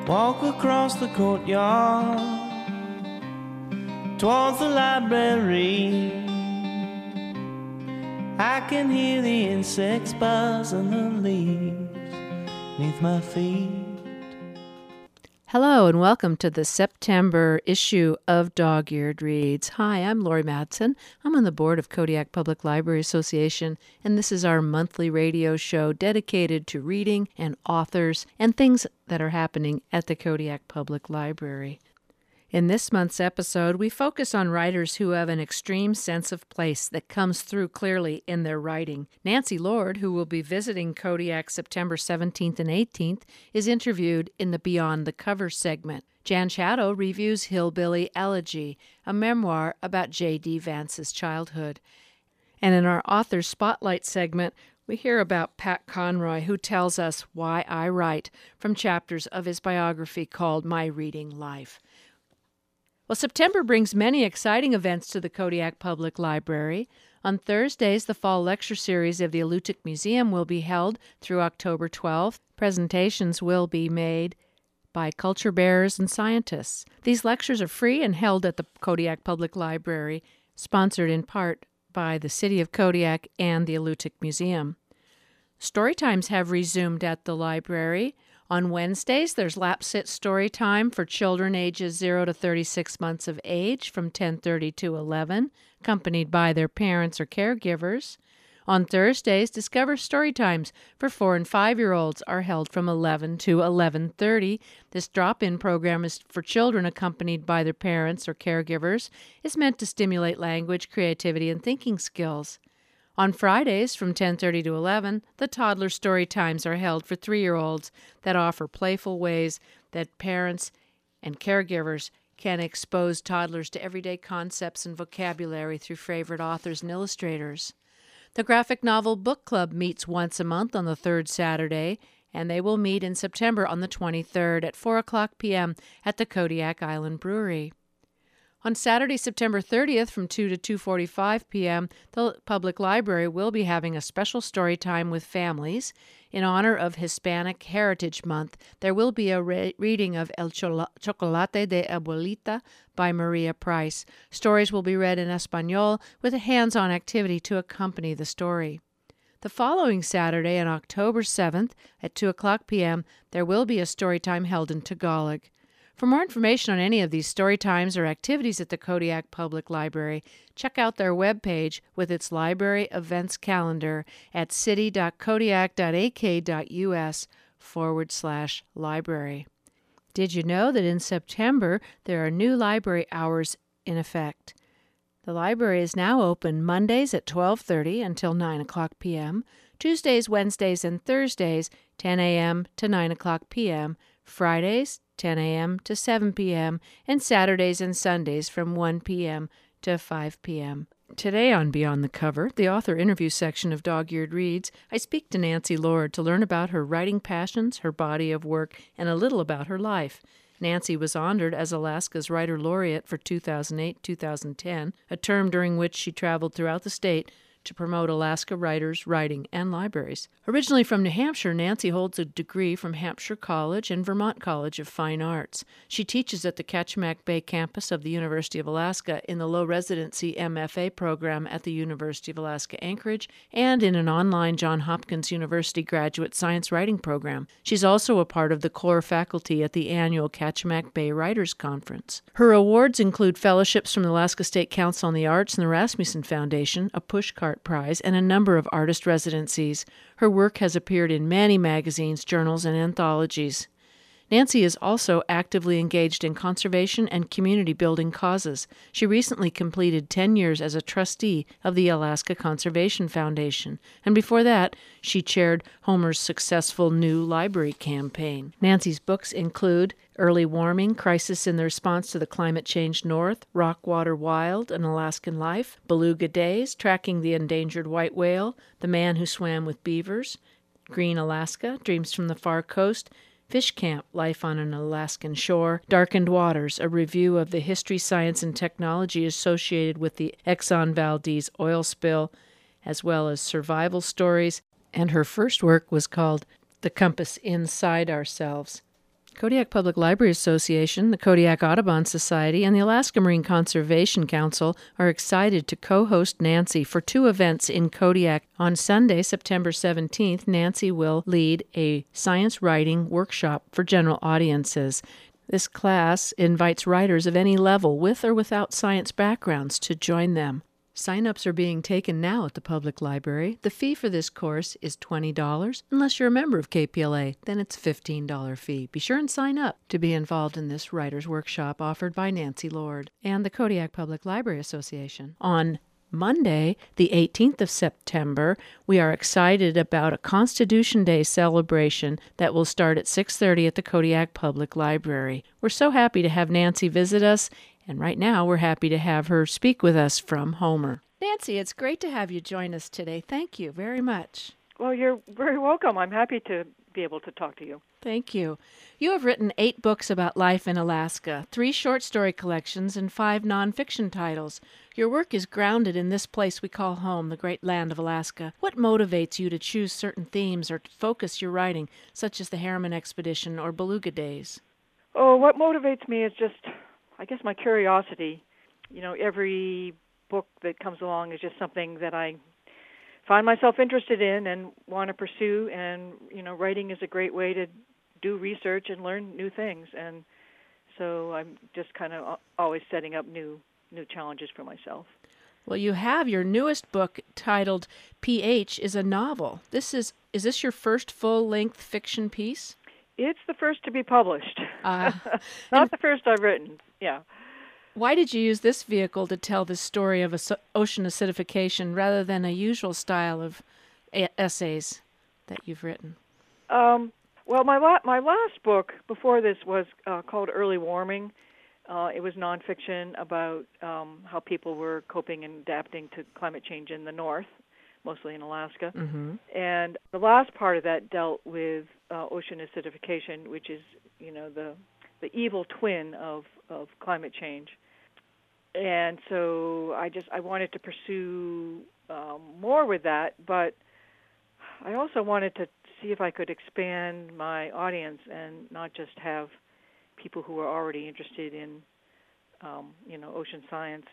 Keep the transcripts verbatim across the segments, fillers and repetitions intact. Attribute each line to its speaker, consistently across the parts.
Speaker 1: Walk across the courtyard towards the library. I can hear the insects buzz and the leaves beneath my feet.
Speaker 2: Hello and welcome to the September issue of Dog-Eared Reads. Hi, I'm Lori Madsen. I'm on the board of Kodiak Public Library Association, and this is our monthly radio show dedicated to reading and authors and things that are happening at the Kodiak Public Library. In this month's episode, we focus on writers who have an extreme sense of place that comes through clearly in their writing. Nancy Lord, who will be visiting Kodiak September seventeenth and eighteenth, is interviewed in the Beyond the Cover segment. Jan Shadow reviews Hillbilly Elegy, a memoir about J D. Vance's childhood. And in our Author Spotlight segment, we hear about Pat Conroy, who tells us why I write from chapters of his biography called My Reading Life. Well, September brings many exciting events to the Kodiak Public Library. On Thursdays, the fall lecture series of the Alutiiq Museum will be held through October twelfth. Presentations will be made by culture bearers and scientists. These lectures are free and held at the Kodiak Public Library, sponsored in part by the City of Kodiak and the Alutiiq Museum. Story times have resumed at the library. On Wednesdays, there's Lapsit Story Time for children ages zero to thirty-six months of age from ten thirty to eleven, accompanied by their parents or caregivers. On Thursdays, Discover Story Times for four and five-year-olds are held from eleven to eleven thirty. This drop-in program is for children accompanied by their parents or caregivers. It's meant to stimulate language, creativity, and thinking skills. On Fridays from ten thirty to eleven, the Toddler Story Times are held for three-year-olds that offer playful ways that parents and caregivers can expose toddlers to everyday concepts and vocabulary through favorite authors and illustrators. The Graphic Novel Book Club meets once a month on the third Saturday, and they will meet in September on the twenty-third at four o'clock p.m. at the Kodiak Island Brewery. On Saturday, September thirtieth, from two to two forty-five p.m., the Public Library will be having a special story time with families. In honor of Hispanic Heritage Month, there will be a re- reading of El Chocolate de Abuelita by Maria Price. Stories will be read in Espanol with a hands-on activity to accompany the story. The following Saturday, on October seventh, at two o'clock p.m., there will be a story time held in Tagalog. For more information on any of these story times or activities at the Kodiak Public Library, check out their webpage with its library events calendar at city.kodiak.ak.us forward slash library. Did you know that in September there are new library hours in effect? The library is now open Mondays at twelve thirty until nine o'clock p.m., Tuesdays, Wednesdays, and Thursdays, ten a.m. to nine o'clock p.m., Fridays, ten a.m. to seven p.m., and Saturdays and Sundays from one p.m. to five p.m. Today on Beyond the Cover, the author interview section of Dog-Eared Reads, I speak to Nancy Lord to learn about her writing passions, her body of work, and a little about her life. Nancy was honored as Alaska's Writer Laureate for two thousand eight to two thousand ten, a term during which she traveled throughout the state to promote Alaska writers, writing, and libraries. Originally from New Hampshire, Nancy holds a degree from Hampshire College and Vermont College of Fine Arts. She teaches at the Kachemak Bay campus of the University of Alaska in the low residency M F A program at the University of Alaska Anchorage and in an online Johns Hopkins University graduate science writing program. She's also a part of the core faculty at the annual Kachemak Bay Writers Conference. Her awards include fellowships from the Alaska State Council on the Arts and the Rasmussen Foundation, a pushcart Prize, and a number of artist residencies. Her work has appeared in many magazines, journals, and anthologies. Nancy is also actively engaged in conservation and community-building causes. She recently completed ten years as a trustee of the Alaska Conservation Foundation, and before that, she chaired Homer's successful New Library campaign. Nancy's books include Early Warming, Crisis in the Response to the Climate Change North, Rockwater Wild, An Alaskan Life, Beluga Days, Tracking the Endangered White Whale, The Man Who Swam with Beavers, Green Alaska, Dreams from the Far Coast, Fish Camp, Life on an Alaskan Shore, Darkened Waters, a review of the history, science, and technology associated with the Exxon Valdez oil spill, as well as survival stories, and her first work was called The Compass Inside Ourselves. Kodiak Public Library Association, the Kodiak Audubon Society, and the Alaska Marine Conservation Council are excited to co-host Nancy for two events in Kodiak. On Sunday, September seventeenth, Nancy will lead a science writing workshop for general audiences. This class invites writers of any level, with or without science backgrounds, to join them. Sign-ups are being taken now at the public library. The fee for this course is twenty dollars. Unless you're a member of K P L A, then it's a fifteen dollars fee. Be sure and sign up to be involved in this writer's workshop offered by Nancy Lord and the Kodiak Public Library Association. On Monday, the eighteenth of September, we are excited about a Constitution Day celebration that will start at six thirty at the Kodiak Public Library. We're so happy to have Nancy visit us, and right now we're happy to have her speak with us from Homer. Nancy, it's great to have you join us today. Thank you very much.
Speaker 3: Well, you're very welcome. I'm happy to be able to talk to you.
Speaker 2: Thank you. You have written eight books about life in Alaska, three short story collections, and five nonfiction titles. Your work is grounded in this place we call home, the great land of Alaska. What motivates you to choose certain themes or to focus your writing, such as the Harriman Expedition or Beluga Days?
Speaker 3: Oh, what motivates me is just, I guess, my curiosity. You know, every book that comes along is just something that I find myself interested in and want to pursue, and, you know, writing is a great way to do research and learn new things, and so I'm just kind of always setting up new new challenges for myself.
Speaker 2: Well, you have your newest book titled P H is a novel. This is is this your first full-length fiction piece?
Speaker 3: It's the first to be published.
Speaker 2: Uh,
Speaker 3: Not the first I've written, yeah.
Speaker 2: Why did you use this vehicle to tell the story of ocean acidification rather than a usual style of essays that you've written?
Speaker 3: Um, well, my la- my last book before this was uh, called Early Warming. Uh, it was nonfiction about um, how people were coping and adapting to climate change in the north, mostly in Alaska.
Speaker 2: Mm-hmm.
Speaker 3: And the last part of that dealt with uh, ocean acidification, which is, you know, the the evil twin of, of climate change. And so I just I wanted to pursue um, more with that, but I also wanted to see if I could expand my audience and not just have people who are already interested in, um, you know, ocean science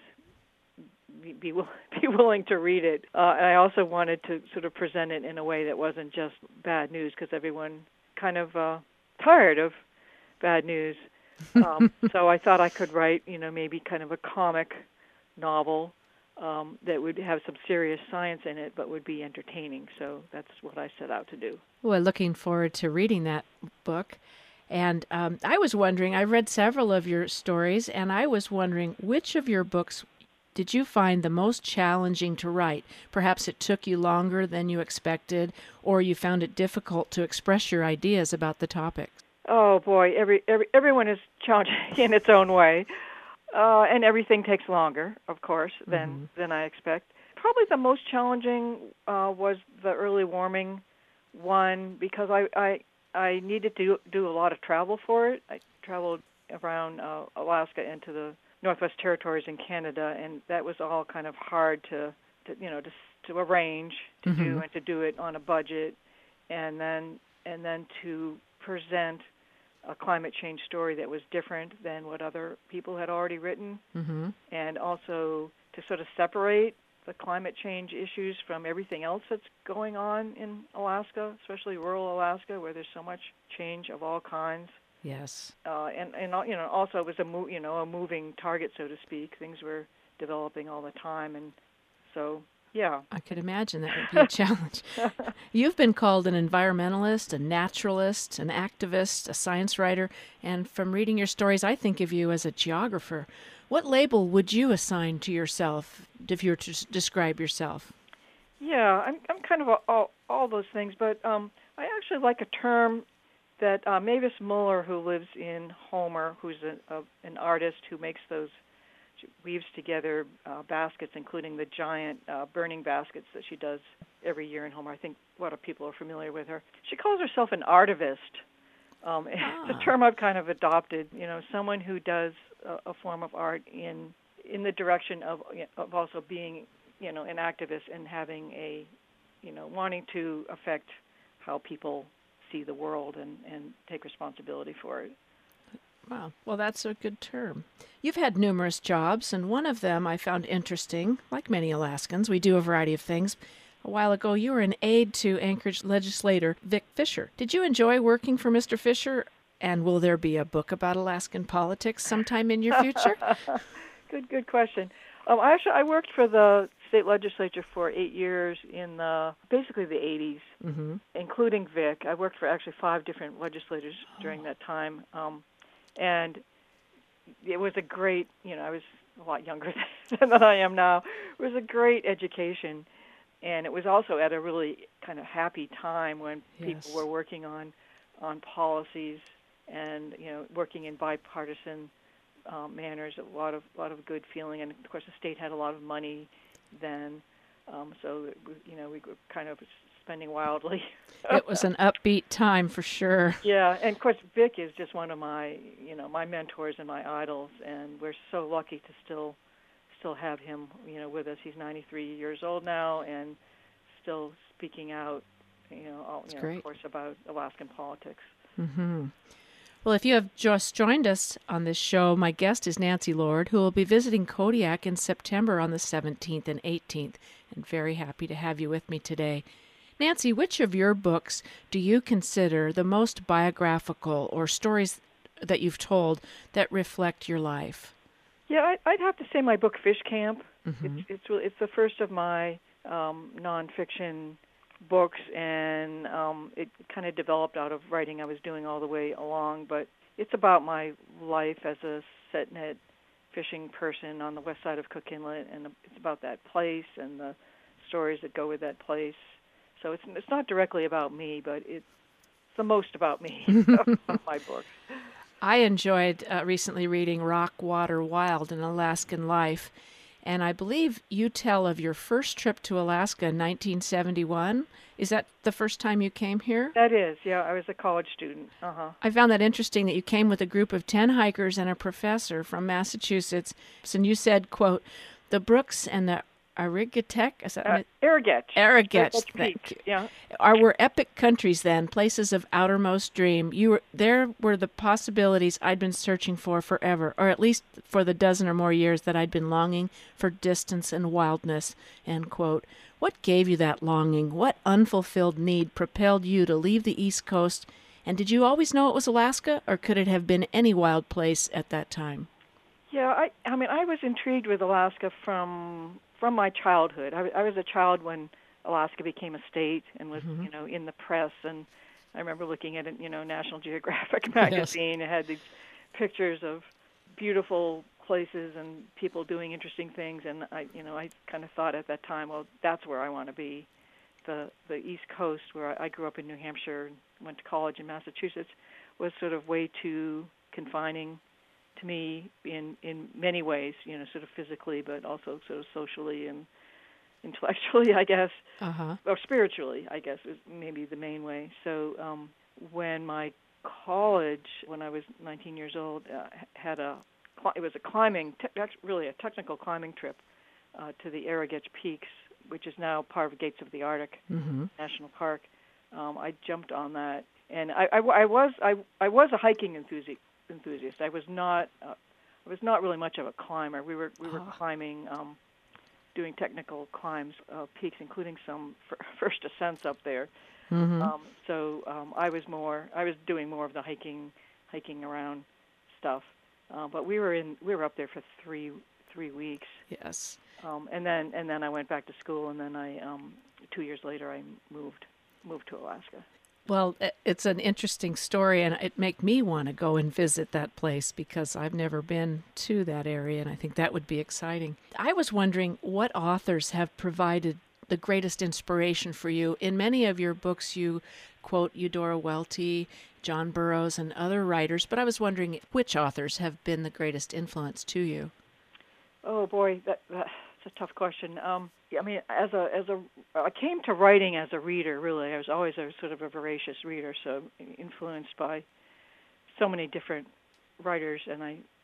Speaker 3: be, be, be willing to read it. Uh, and I also wanted to sort of present it in a way that wasn't just bad news, because everyone kind of uh, tired of bad news. Um, so I thought I could write, you know, maybe kind of a comic novel um, that would have some serious science in it, but would be entertaining. So that's what I set out to do.
Speaker 2: Well, looking forward to reading that book. And um, I was wondering, I read several of your stories, and I was wondering, which of your books did you find the most challenging to write? Perhaps it took you longer than you expected, or you found it difficult to express your ideas about the topic.
Speaker 3: Oh, boy, every, every everyone is challenging in its own way, uh, and everything takes longer, of course, than, mm-hmm. than I expect. Probably the most challenging uh, was the early warming one, because I... I I needed to do a lot of travel for it. I traveled around uh, Alaska into the Northwest Territories in Canada, and that was all kind of hard to, to you know, to, to arrange to mm-hmm. do, and to do it on a budget, and then and then to present a climate change story that was different than what other people had already written,
Speaker 2: mm-hmm.
Speaker 3: and also to sort of separate the climate change issues from everything else that's going on in Alaska, especially rural Alaska, where there's so much change of all kinds.
Speaker 2: Yes.
Speaker 3: Uh, and and you know, also it was a mo- you know a moving target, so to speak. Things were developing all the time, and so yeah.
Speaker 2: I could imagine that would be a challenge. You've been called an environmentalist, a naturalist, an activist, a science writer, and from reading your stories, I think of you as a geographer. What label would you assign to yourself if you were to describe yourself?
Speaker 3: Yeah, I'm I'm kind of a, all all those things, but um, I actually like a term that uh, Mavis Muller, who lives in Homer, who's a, a, an artist who makes those, weaves together uh, baskets, including the giant uh, burning baskets that she does every year in Homer. I think a lot of people are familiar with her. She calls herself an artivist. Um,
Speaker 2: ah.
Speaker 3: It's a term I've kind of adopted. You know, someone who does a, a form of art in in the direction of of also being, you know, an activist and having a, you know, wanting to affect how people see the world and, and take responsibility for it.
Speaker 2: Wow. Well, that's a good term. You've had numerous jobs, and one of them I found interesting. Like many Alaskans, we do a variety of things. A while ago, you were an aide to Anchorage legislator Vic Fisher. Did you enjoy working for Mister Fisher? And will there be a book about Alaskan politics sometime in your future?
Speaker 3: good, good question. Um, I actually I worked for the state legislature for eight years in the basically the eighties,
Speaker 2: mm-hmm.
Speaker 3: including Vic. I worked for actually five different legislators during that time, um, and it was a great. You know, I was a lot younger than I am now. It was a great education, and it was also at a really kind of happy time when
Speaker 2: yes.
Speaker 3: people were working on on policies and you know working in bipartisan um, manners. A lot of lot of good feeling, and of course the state had a lot of money then, um, so you know we were kind of spending wildly.
Speaker 2: It was an upbeat time for sure.
Speaker 3: Yeah, and of course Vic is just one of my you know my mentors and my idols, and we're so lucky to still still have him you know with us. He's ninety-three years old now and still speaking out you know, all, you know of course about Alaskan politics.
Speaker 2: Mm-hmm. Well, if you have just joined us on this show, my guest is Nancy Lord, who will be visiting Kodiak in September on the seventeenth and eighteenth, and very happy to have you with me today. Nancy, which of your books do you consider the most biographical, or stories that you've told that reflect your life?
Speaker 3: Yeah, I'd have to say my book Fish Camp.
Speaker 2: Mm-hmm.
Speaker 3: It's it's really, it's the first of my um, nonfiction books, and um, it kind of developed out of writing I was doing all the way along, but it's about my life as a set net fishing person on the west side of Cook Inlet, and it's about that place and the stories that go with that place. So it's it's not directly about me, but it's the most about me of my books.
Speaker 2: I enjoyed uh, recently reading Rock, Water, Wild, An Alaskan Life, and I believe you tell of your first trip to Alaska in nineteen seventy-one. Is that the first time you came here?
Speaker 3: That is, yeah. I was a college student. Uh-huh.
Speaker 2: I found that interesting that you came with a group of ten hikers and a professor from Massachusetts. And you said, quote, the Brooks and the Arigatek, is that
Speaker 3: uh, Arrowgetch.
Speaker 2: Arrowgetch, thank you.
Speaker 3: Yeah.
Speaker 2: Are were epic countries then, places of outermost dream. You were there were the possibilities I'd been searching for forever, or at least for the dozen or more years that I'd been longing for distance and wildness, end quote. What gave you that longing? What unfulfilled need propelled you to leave the East Coast? And did you always know it was Alaska, or could it have been any wild place at that time?
Speaker 3: Yeah, I I mean, I was intrigued with Alaska from from my childhood. I, I was a child when Alaska became a state and was, mm-hmm. you know, in the press. And I remember looking at it, you know, National Geographic magazine. Yes. It had these pictures of beautiful places and people doing interesting things. And I, you know, I kind of thought at that time, well, that's where I want to be. The the East Coast, where I, I grew up in New Hampshire and went to college in Massachusetts, was sort of way too confining to me in, in many ways, you know, sort of physically, but also sort of socially and intellectually, I guess,
Speaker 2: uh-huh.
Speaker 3: or spiritually, I guess, is maybe the main way. So um, when my college, when I was nineteen years old, uh, had a, it was a climbing, te- really a technical climbing trip uh, to the Arrowgetch Peaks, which is now part of Gates of the Arctic
Speaker 2: mm-hmm.
Speaker 3: National Park. Um, I jumped on that, and I, I, I was I, I was a hiking enthusiast. enthusiast. I was not uh, I was not really much of a climber. We were we were
Speaker 2: oh.
Speaker 3: climbing, um, doing technical climbs of peaks, including some f- first ascents up there.
Speaker 2: Mm-hmm.
Speaker 3: Um, so um, I was more I was doing more of the hiking hiking around stuff. Uh, but we were in we were up there for three three weeks.
Speaker 2: Yes.
Speaker 3: Um, and then and then I went back to school, and then I um, two years later I moved moved to Alaska.
Speaker 2: Well, it's an interesting story, and it make me want to go and visit that place because I've never been to that area, and I think that would be exciting. I was wondering what authors have provided the greatest inspiration for you. In many of your books, you quote Eudora Welty, John Burroughs, and other writers, but I was wondering which authors have been the greatest influence to you.
Speaker 3: Oh boy, that, that's a tough question. Um, I mean, as a as a, I came to writing as a reader. Really, I was always a sort of a voracious reader, so influenced by so many different writers, and I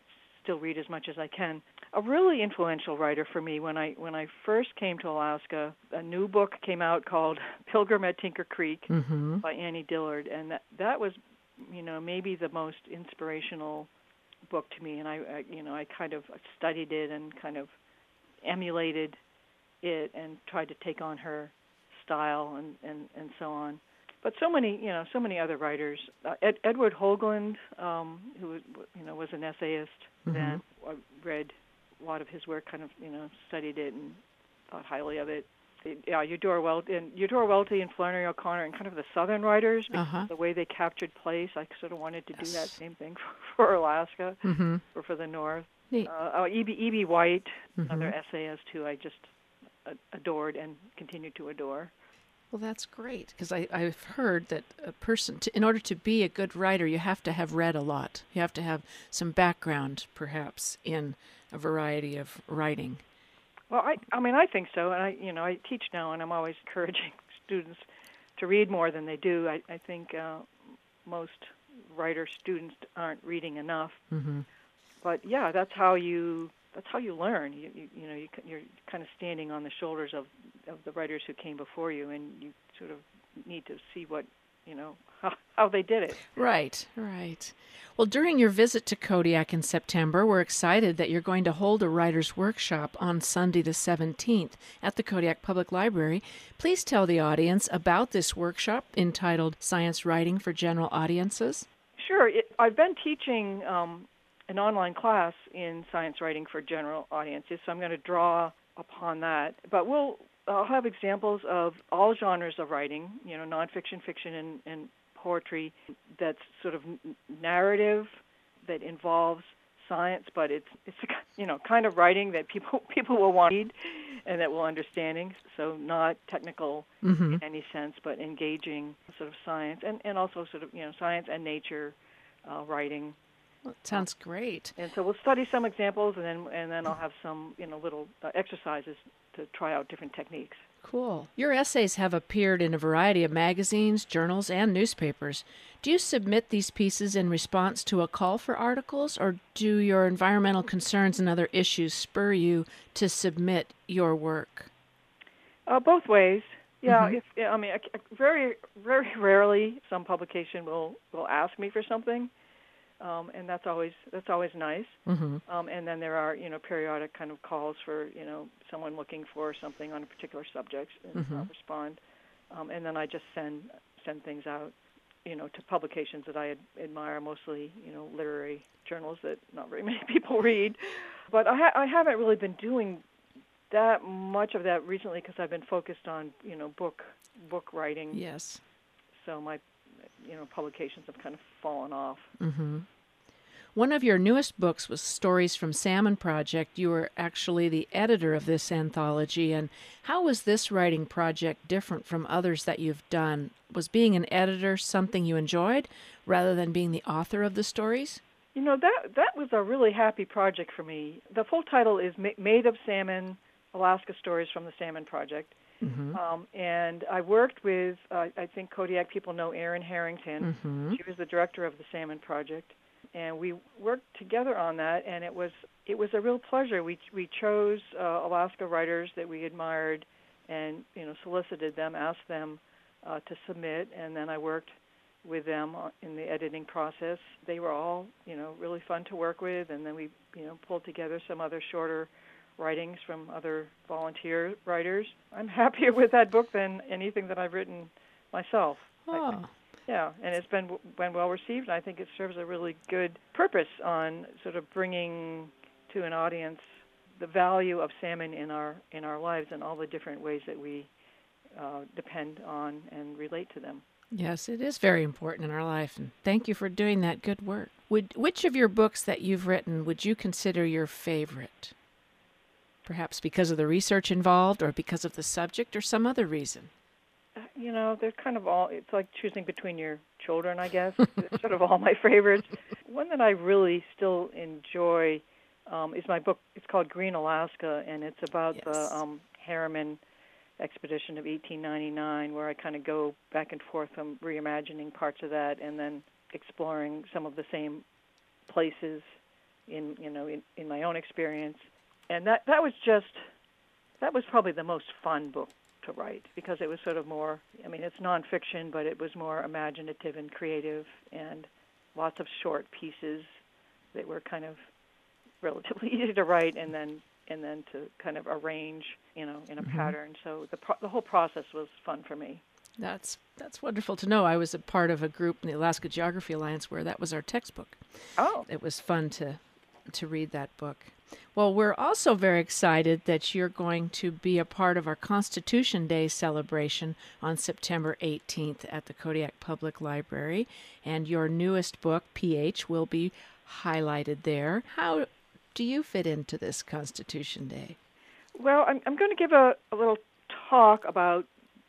Speaker 3: still read as much as I can. A really influential writer for me when I when I first came to Alaska, a new book came out called Pilgrim at Tinker Creek
Speaker 2: Mm-hmm.
Speaker 3: by Annie Dillard, and that that was, you know, maybe the most inspirational book to me. And I, I you know, I kind of studied it and kind of emulated it and tried to take on her style and, and, and so on. But so many, you know, so many other writers. Uh, Ed, Edward Hoagland, um, who you know was an essayist,
Speaker 2: Mm-hmm.
Speaker 3: then I read a lot of his work, kind of, you know, studied it and thought highly of it. it yeah, Eudora Welty and Eudora Welty and Flannery O'Connor and kind of the Southern writers, because
Speaker 2: Uh-huh.
Speaker 3: the way they captured place, I sort of wanted to
Speaker 2: Yes.
Speaker 3: do that same thing for, for Alaska
Speaker 2: Mm-hmm.
Speaker 3: or for the North.
Speaker 2: Neat.
Speaker 3: Uh, oh, E B E B White,
Speaker 2: Mm-hmm.
Speaker 3: another essayist who I just uh, adored and continue to adore.
Speaker 2: Well, that's great, because I've heard that a person, to, in order to be a good writer, you have to have read a lot. You have to have some background, perhaps, in a variety of writing.
Speaker 3: Well, I, I mean, I think so, and I, you know, I teach now, and I'm always encouraging students to read more than they do. I, I think uh, most writer students aren't reading enough.
Speaker 2: Mm-hmm.
Speaker 3: But yeah, that's how you that's how you learn. You, you, you know, you, you're kind of standing on the shoulders of of the writers who came before you, and you sort of need to see what, you know, how, how they did it.
Speaker 2: Right, right. Well, during your visit to Kodiak in September, we're excited that you're going to hold a writer's workshop on Sunday the seventeenth at the Kodiak Public Library. Please tell the audience about this workshop entitled Science Writing for General Audiences.
Speaker 3: Sure. It, I've been teaching um, an online class in science writing for general audiences, so I'm going to draw upon that. But we'll I'll have examples of all genres of writing, you know, nonfiction, fiction, and, and poetry that's sort of narrative, that involves science, but it's it's a, you know, kind of writing that people people will want to read and that will understanding. So not technical
Speaker 2: Mm-hmm.
Speaker 3: in any sense, but engaging sort of science and, and also sort of, you know, science and nature uh, writing.
Speaker 2: Well, it sounds great.
Speaker 3: And so we'll study some examples, and then and then I'll have some, you know, little uh, exercises to try out different techniques.
Speaker 2: Cool. Your essays have appeared in a variety of magazines, journals, and newspapers. Do you submit these pieces in response to a call for articles, or do your environmental concerns and other issues spur you to submit your work?
Speaker 3: Uh, both ways. Yeah,
Speaker 2: Mhm.
Speaker 3: if yeah, I mean, I, I- very very rarely some publication will, will ask me for something, um, and that's always that's always nice.
Speaker 2: Mm-hmm.
Speaker 3: Um, and then there are, you know, periodic kind of calls for, you know, someone looking for something on a particular subject, and
Speaker 2: Mhm.
Speaker 3: I'll respond. Um, and then I just send send things out, you know, to publications that I ad- admire, mostly, you know, literary journals that not very many people read. But I, ha- I haven't really been doing that much of that recently because I've been focused on, you know, book book writing.
Speaker 2: Yes.
Speaker 3: So my, you know, publications have kind of fallen off.
Speaker 2: Mm-hmm. One of your newest books was Stories from Salmon Project. You were actually the editor of this anthology. And how was this writing project different from others that you've done? Was being an editor something you enjoyed rather than being the author of the stories?
Speaker 3: You know, that that was a really happy project for me. The full title is Ma- Made of Salmon, Alaska Stories from the Salmon Project.
Speaker 2: Mm-hmm.
Speaker 3: Um, and I worked with, uh, I think Kodiak people know Erin Harrington.
Speaker 2: Mm-hmm.
Speaker 3: She was the director of the Salmon Project. And we worked together on that, and it was it was a real pleasure. We we chose uh, Alaska writers that we admired, and you know solicited them, asked them uh, to submit, and then I worked with them in the editing process. They were all you know really fun to work with, and then we you know pulled together some other shorter writings from other volunteer writers. I'm happier with that book than anything that I've written myself.
Speaker 2: Oh.
Speaker 3: Yeah, and it's been been well received, and I think it serves a really good purpose on sort of bringing to an audience the value of salmon in our in our lives and all the different ways that we uh, depend on and relate to them.
Speaker 2: Yes, it is very important in our life, and thank you for doing that good work. Would which of your books that you've written would you consider your favorite? Perhaps because of the research involved, or because of the subject, or some other reason?
Speaker 3: You know, they're kind of all, it's like choosing between your children, I guess. It's sort of all my favorites. One that I really still enjoy um, is my book. It's called Green Alaska, and it's about
Speaker 2: Yes.
Speaker 3: the um, Harriman expedition of eighteen ninety-nine, where I kind of go back and forth from reimagining parts of that and then exploring some of the same places in you know in, in my own experience. And that that was just that was probably the most fun book to write, because it was sort of more, I mean, it's nonfiction, but it was more imaginative and creative, and lots of short pieces that were kind of relatively easy to write and then and then to kind of arrange, you know, in a mm-hmm. pattern. So the pro- the whole process was fun for me.
Speaker 2: That's that's wonderful to know. I was a part of a group in the Alaska Geography Alliance where that was our textbook.
Speaker 3: Oh.
Speaker 2: It was fun to to read that book. Well, we're also very excited that you're going to be a part of our Constitution Day celebration on September eighteenth at the Kodiak Public Library, and your newest book, P H, will be highlighted there. How do you fit into this Constitution Day?
Speaker 3: Well, I'm, I'm going to give a, a little talk about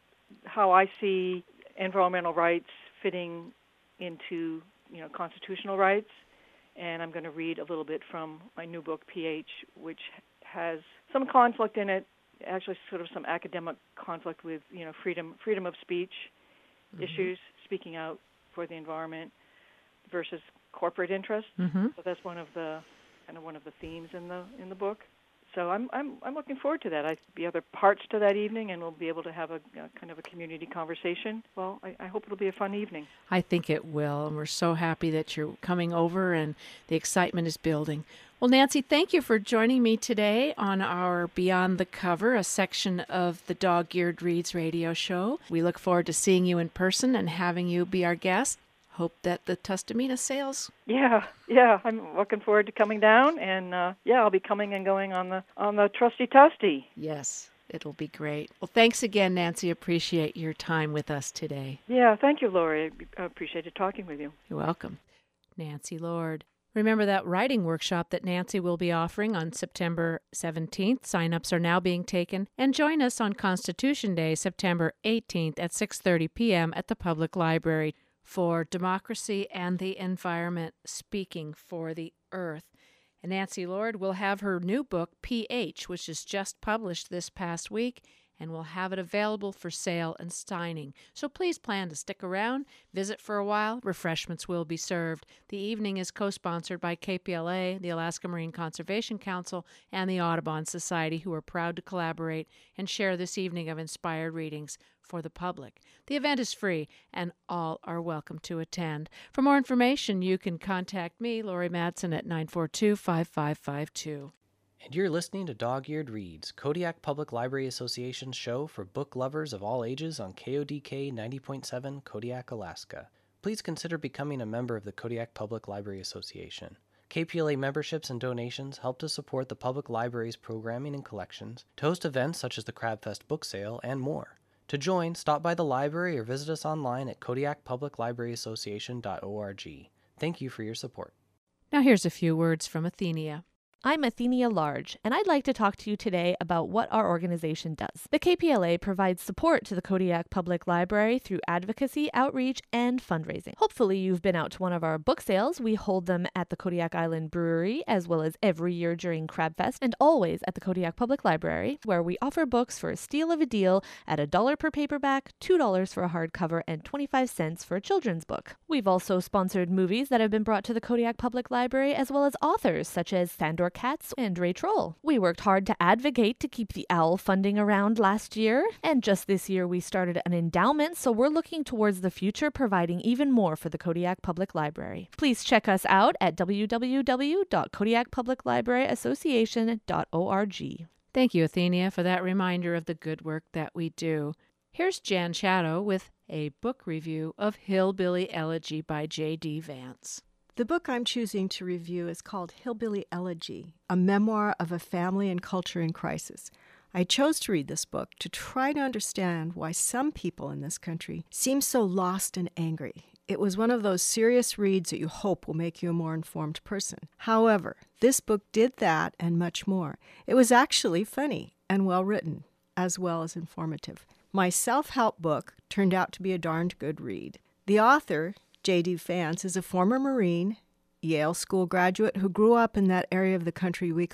Speaker 3: how I see environmental rights fitting into, you know, constitutional rights. And I'm going to read a little bit from my new book, P H, which has some conflict in it, actually sort of some academic conflict with, you know, freedom freedom of speech mm-hmm. issues, speaking out for the environment versus corporate interest.
Speaker 2: Mm-hmm.
Speaker 3: So that's one of the kind of one of the themes in the in the book. So I'm I'm I'm looking forward to that. I'll be other parts to that evening, and we'll be able to have a, a kind of a community conversation. Well, I, I hope it'll be a fun evening.
Speaker 2: I think it will, and we're so happy that you're coming over, and the excitement is building. Well, Nancy, thank you for joining me today on our Beyond the Cover, a section of the Dog-Eared Reads radio show. We look forward to seeing you in person and having you be our guest. Hope that the Tustumena sails.
Speaker 3: Yeah, yeah, I'm looking forward to coming down, and uh, yeah, I'll be coming and going on the on the Trusty Tusty.
Speaker 2: Yes, it'll be great. Well, thanks again, Nancy. Appreciate your time with us today.
Speaker 3: Yeah, thank you, Lori. I appreciated talking with you.
Speaker 2: You're welcome. Nancy Lord. Remember that writing workshop that Nancy will be offering on September seventeenth. Sign-ups are now being taken. And join us on Constitution Day, September eighteenth at six thirty p.m. at the Public Library. For democracy and the environment, speaking for the earth. And Nancy Lord will have her new book, P H, which is just published this past week, and will have it available for sale and signing. So please plan to stick around, visit for a while. Refreshments will be served. The evening is co-sponsored by K P L A, the Alaska Marine Conservation Council, and the Audubon Society, who are proud to collaborate and share this evening of inspired readings for the public. The event is free, and all are welcome to attend. For more information, you can contact me, Lori Madsen, at nine four two, five five five two.
Speaker 4: And you're listening to Dog-Eared Reads, Kodiak Public Library Association's show for book lovers of all ages on K O D K ninety point seven Kodiak, Alaska. Please consider becoming a member of the Kodiak Public Library Association. K P L A memberships and donations help to support the public library's programming and collections, to host events such as the Crabfest book sale, and more. To join, stop by the library or visit us online at kodiak public library association dot org. Thank you for your support.
Speaker 2: Now here's a few words from Athenia.
Speaker 5: I'm Athenia Large, and I'd like to talk to you today about what our organization does. The K P L A provides support to the Kodiak Public Library through advocacy, outreach, and fundraising. Hopefully you've been out to one of our book sales. We hold them at the Kodiak Island Brewery, as well as every year during Crabfest, and always at the Kodiak Public Library, where we offer books for a steal of a deal at a dollar per paperback, two dollars for a hardcover, and twenty-five cents for a children's book. We've also sponsored movies that have been brought to the Kodiak Public Library, as well as authors such as Sandor Katz and Ray Troll. We worked hard to advocate to keep the OWL funding around last year, and just this year we started an endowment, so we're looking towards the future, providing even more for the Kodiak Public Library. Please check us out at w w w dot kodiak public library association dot org.
Speaker 2: Thank you, Athenia, for that reminder of the good work that we do. Here's Jan Chatto with a book review of Hillbilly Elegy by J D Vance.
Speaker 6: The book I'm choosing to review is called Hillbilly Elegy, a memoir of a family and culture in crisis. I chose to read this book to try to understand why some people in this country seem so lost and angry. It was one of those serious reads that you hope will make you a more informed person. However, this book did that and much more. It was actually funny and well written, as well as informative. My self-help book turned out to be a darned good read. The author, J D Vance, is a former Marine, Yale School graduate who grew up in that area of the country we call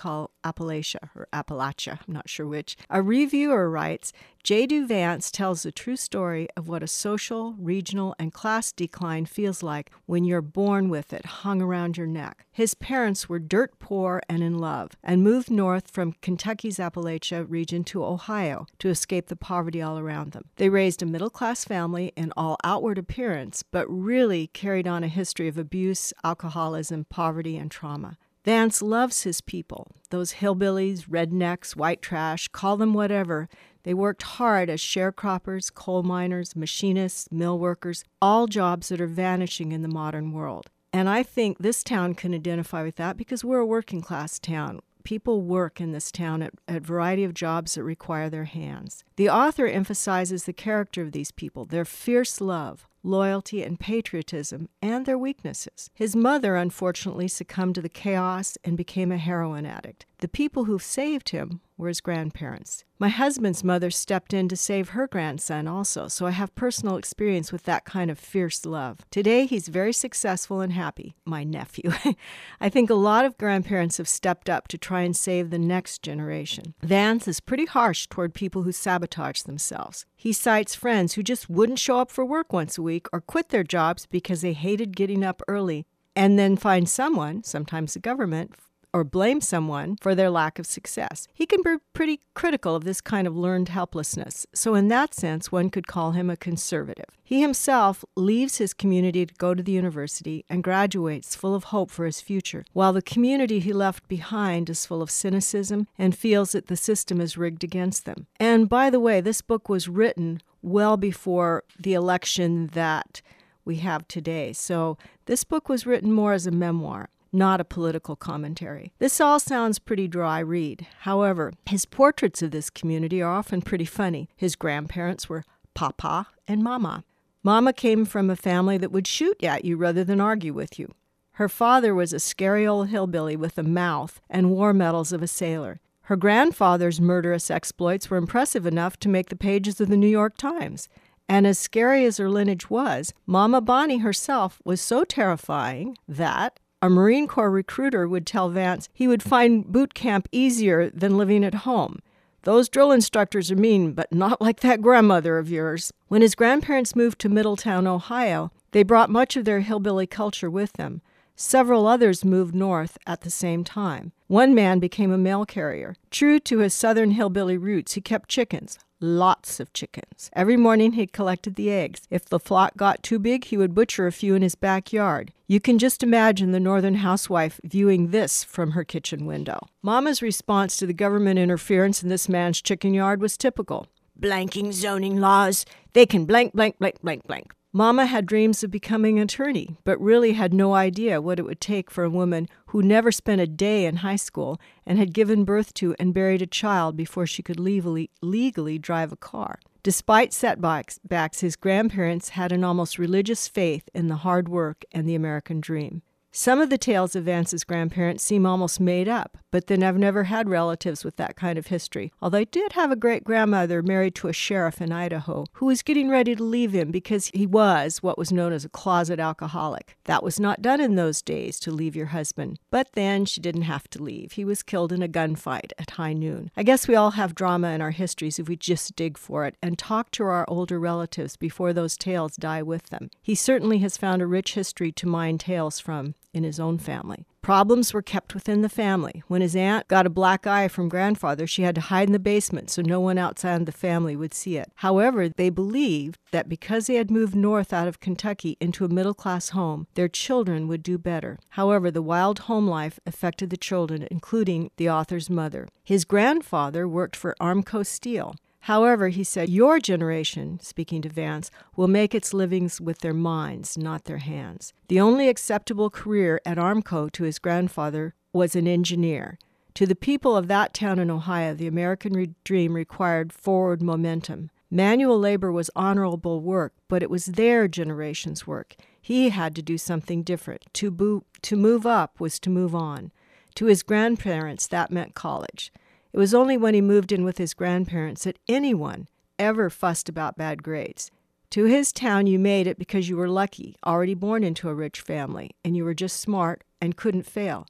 Speaker 6: Appalachia, or Appalachia, I'm not sure which. A reviewer writes, J D Vance tells the true story of what a social, regional, and class decline feels like when you're born with it hung around your neck. His parents were dirt poor and in love, and moved north from Kentucky's Appalachia region to Ohio to escape the poverty all around them. They raised a middle-class family in all outward appearance, but really carried on a history of abuse, alcoholism, poverty, and trauma. Vance loves his people, those hillbillies, rednecks, white trash, call them whatever. They worked hard as sharecroppers, coal miners, machinists, mill workers, all jobs that are vanishing in the modern world. And I think this town can identify with that because we're a working class town. People work in this town at a variety of jobs that require their hands. The author emphasizes the character of these people, their fierce love, loyalty, and patriotism, and their weaknesses. His mother, unfortunately, succumbed to the chaos and became a heroin addict. The people who saved him were his grandparents. My husband's mother stepped in to save her grandson also, so I have personal experience with that kind of fierce love. Today, he's very successful and happy, my nephew. I think a lot of grandparents have stepped up to try and save the next generation. Vance is pretty harsh toward people who sabotage themselves. He cites friends who just wouldn't show up for work once a week or quit their jobs because they hated getting up early, and then find someone, sometimes the government, or blame someone for their lack of success. He can be pretty critical of this kind of learned helplessness, so in that sense, one could call him a conservative. He himself leaves his community to go to the university and graduates full of hope for his future, while the community he left behind is full of cynicism and feels that the system is rigged against them. And by the way, this book was written well before the election that we have today, so this book was written more as a memoir, not a political commentary. This all sounds pretty dry read. However, his portraits of this community are often pretty funny. His grandparents were Papa and Mama. Mama came from a family that would shoot at you rather than argue with you. Her father was a scary old hillbilly with a mouth and war medals of a sailor. Her grandfather's murderous exploits were impressive enough to make the pages of the New York Times. And as scary as her lineage was, Mama Bonnie herself was so terrifying that a Marine Corps recruiter would tell Vance he would find boot camp easier than living at home. Those drill instructors are mean, but not like that grandmother of yours. When his grandparents moved to Middletown, Ohio, they brought much of their hillbilly culture with them. Several others moved north at the same time. One man became a mail carrier. True to his southern hillbilly roots, he kept chickens. Lots of chickens. Every morning he collected the eggs. If the flock got too big, he would butcher a few in his backyard. You can just imagine the northern housewife viewing this from her kitchen window. Mama's response to the government interference in this man's chicken yard was typical. Blanking zoning laws. They can blank, blank, blank, blank, blank. Mama had dreams of becoming an attorney, but really had no idea what it would take for a woman who never spent a day in high school and had given birth to and buried a child before she could legally, legally drive a car. Despite setbacks, his grandparents had an almost religious faith in the hard work and the American dream. Some of the tales of Vance's grandparents seem almost made up, but then I've never had relatives with that kind of history, although I did have a great-grandmother married to a sheriff in Idaho who was getting ready to leave him because he was what was known as a closet alcoholic. That was not done in those days, to leave your husband. But then she didn't have to leave. He was killed in a gunfight at high noon. I guess we all have drama in our histories if we just dig for it and talk to our older relatives before those tales die with them. He certainly has found a rich history to mine tales from in his own family. Problems were kept within the family. When his aunt got a black eye from grandfather, she had to hide in the basement so no one outside the family would see it. However, they believed that because they had moved north out of Kentucky into a middle-class home, their children would do better. However, the wild home life affected the children, including the author's mother. His grandfather worked for Armco Steel. However, he said, your generation, speaking to Vance, will make its livings with their minds, not their hands. The only acceptable career at Armco to his grandfather was an engineer. To the people of that town in Ohio, the American re- dream required forward momentum. Manual labor was honorable work, but it was their generation's work. He had to do something different. To, bo- to move up was to move on. To his grandparents, that meant college. It was only when he moved in with his grandparents that anyone ever fussed about bad grades. To his town, you made it because you were lucky, already born into a rich family, and you were just smart and couldn't fail.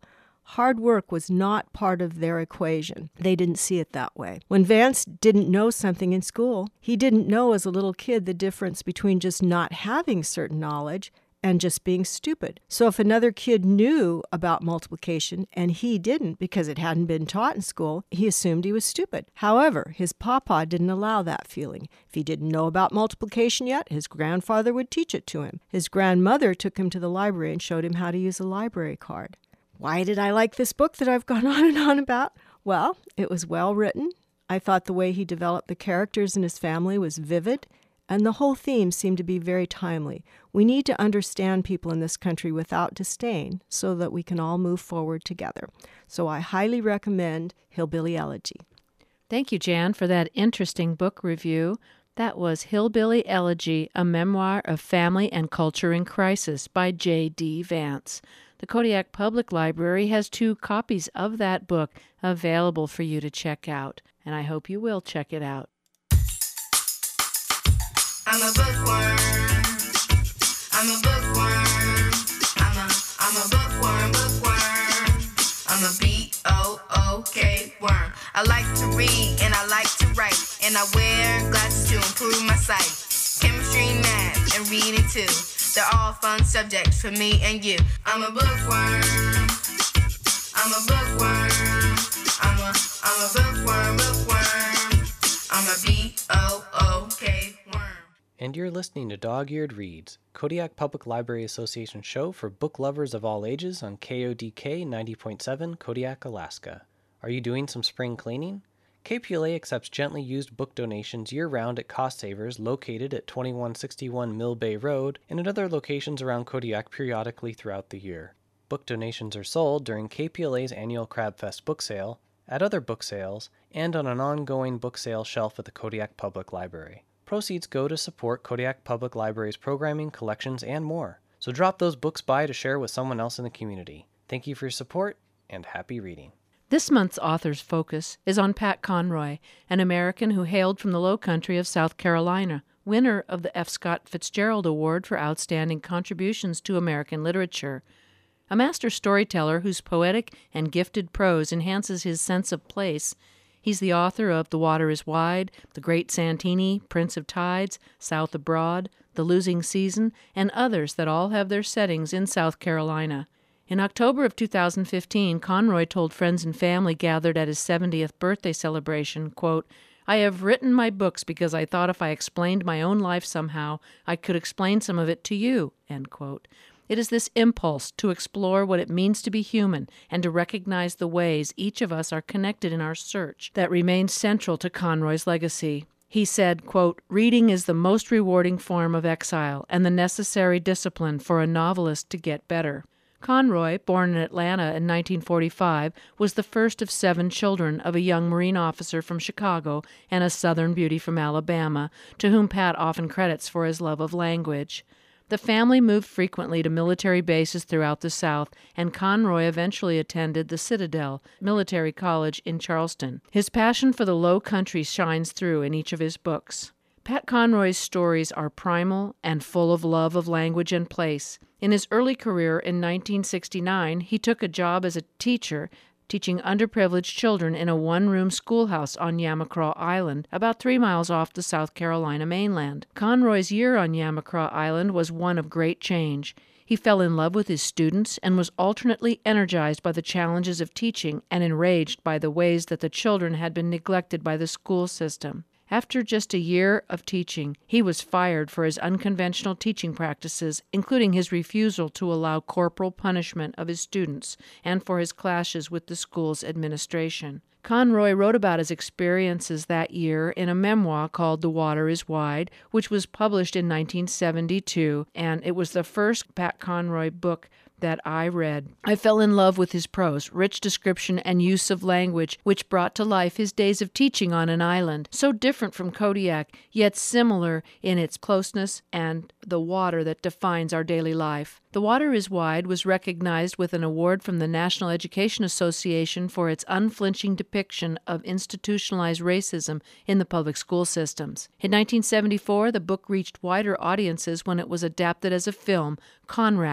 Speaker 6: Hard work was not part of their equation. They didn't see it that way. When Vance didn't know something in school, he didn't know as a little kid the difference between just not having certain knowledge and just being stupid. So if another kid knew about multiplication and he didn't because it hadn't been taught in school, he assumed he was stupid. However, his papa didn't allow that feeling. If he didn't know about multiplication yet, his grandfather would teach it to him. His grandmother took him to the library and showed him how to use a library card. Why did I like this book that I've gone on and on about? Well, it was well written. I thought the way he developed the characters in his family was vivid, and the whole theme seemed to be very timely. We need to understand people in this country without disdain so that we can all move forward together. So I highly recommend Hillbilly Elegy.
Speaker 2: Thank you, Jan, for that interesting book review. That was Hillbilly Elegy, a memoir of family and culture in crisis by J D Vance. The Kodiak Public Library has two copies of that book available for you to check out, and I hope you will check it out.
Speaker 7: I'm a bookworm. I'm a bookworm. I'm a I'm a bookworm, bookworm. I'm a B O O K worm. I like to read and I like to write, and I wear glasses to improve my sight. Chemistry, math, and reading too. They're all fun subjects for me and you. I'm a bookworm. I'm a bookworm. I'm a I'm a bookworm, bookworm. I'm a B O O K worm.
Speaker 4: And you're listening to Dog-Eared Reads, Kodiak Public Library Association show for book lovers of all ages on K O D K ninety point seven Kodiak, Alaska. Are you doing some spring cleaning? K P L A accepts gently used book donations year-round at Cost Savers located at twenty-one sixty-one Mill Bay Road and at other locations around Kodiak periodically throughout the year. Book donations are sold during K P L A's annual Crabfest book sale, at other book sales, and on an ongoing book sale shelf at the Kodiak Public Library. Proceeds go to support Kodiak Public Library's programming, collections, and more. So drop those books by to share with someone else in the community. Thank you for your support, and happy reading.
Speaker 2: This month's author's focus is on Pat Conroy, an American who hailed from the low country of South Carolina, winner of the F. Scott Fitzgerald Award for Outstanding Contributions to American Literature. A master storyteller whose poetic and gifted prose enhances his sense of place, he's the author of The Water is Wide, The Great Santini, Prince of Tides, South Abroad, The Losing Season, and others that all have their settings in South Carolina. In October of two thousand fifteen, Conroy told friends and family gathered at his seventieth birthday celebration, quote, "I have written my books because I thought if I explained my own life somehow, I could explain some of it to you," end quote. It is this impulse to explore what it means to be human and to recognize the ways each of us are connected in our search that remains central to Conroy's legacy. He said, quote, "Reading is the most rewarding form of exile and the necessary discipline for a novelist to get better." Conroy, born in Atlanta in nineteen forty-five, was the first of seven children of a young Marine officer from Chicago and a Southern beauty from Alabama, to whom Pat often credits for his love of language. The family moved frequently to military bases throughout the South, and Conroy eventually attended the Citadel Military College in Charleston. His passion for the low country shines through in each of his books. Pat Conroy's stories are primal and full of love of language and place. In his early career in nineteen sixty-nine, he took a job as a teacher, teaching underprivileged children in a one-room schoolhouse on Yamacraw Island, about three miles off the South Carolina mainland. Conroy's year on Yamacraw Island was one of great change. He fell in love with his students and was alternately energized by the challenges of teaching and enraged by the ways that the children had been neglected by the school system. After just a year of teaching, he was fired for his unconventional teaching practices, including his refusal to allow corporal punishment of his students and for his clashes with the school's administration. Conroy wrote about his experiences that year in a memoir called The Water is Wide, which was published in nineteen seventy-two, and it was the first Pat Conroy book that I read. I fell in love with his prose, rich description and use of language, which brought to life his days of teaching on an island, so different from Kodiak, yet similar in its closeness and the water that defines our daily life. The Water is Wide was recognized with an award from the National Education Association for its unflinching depiction of institutionalized racism in the public school systems. In nineteen seventy-four, the book reached wider audiences when it was adapted as a film, Conrack,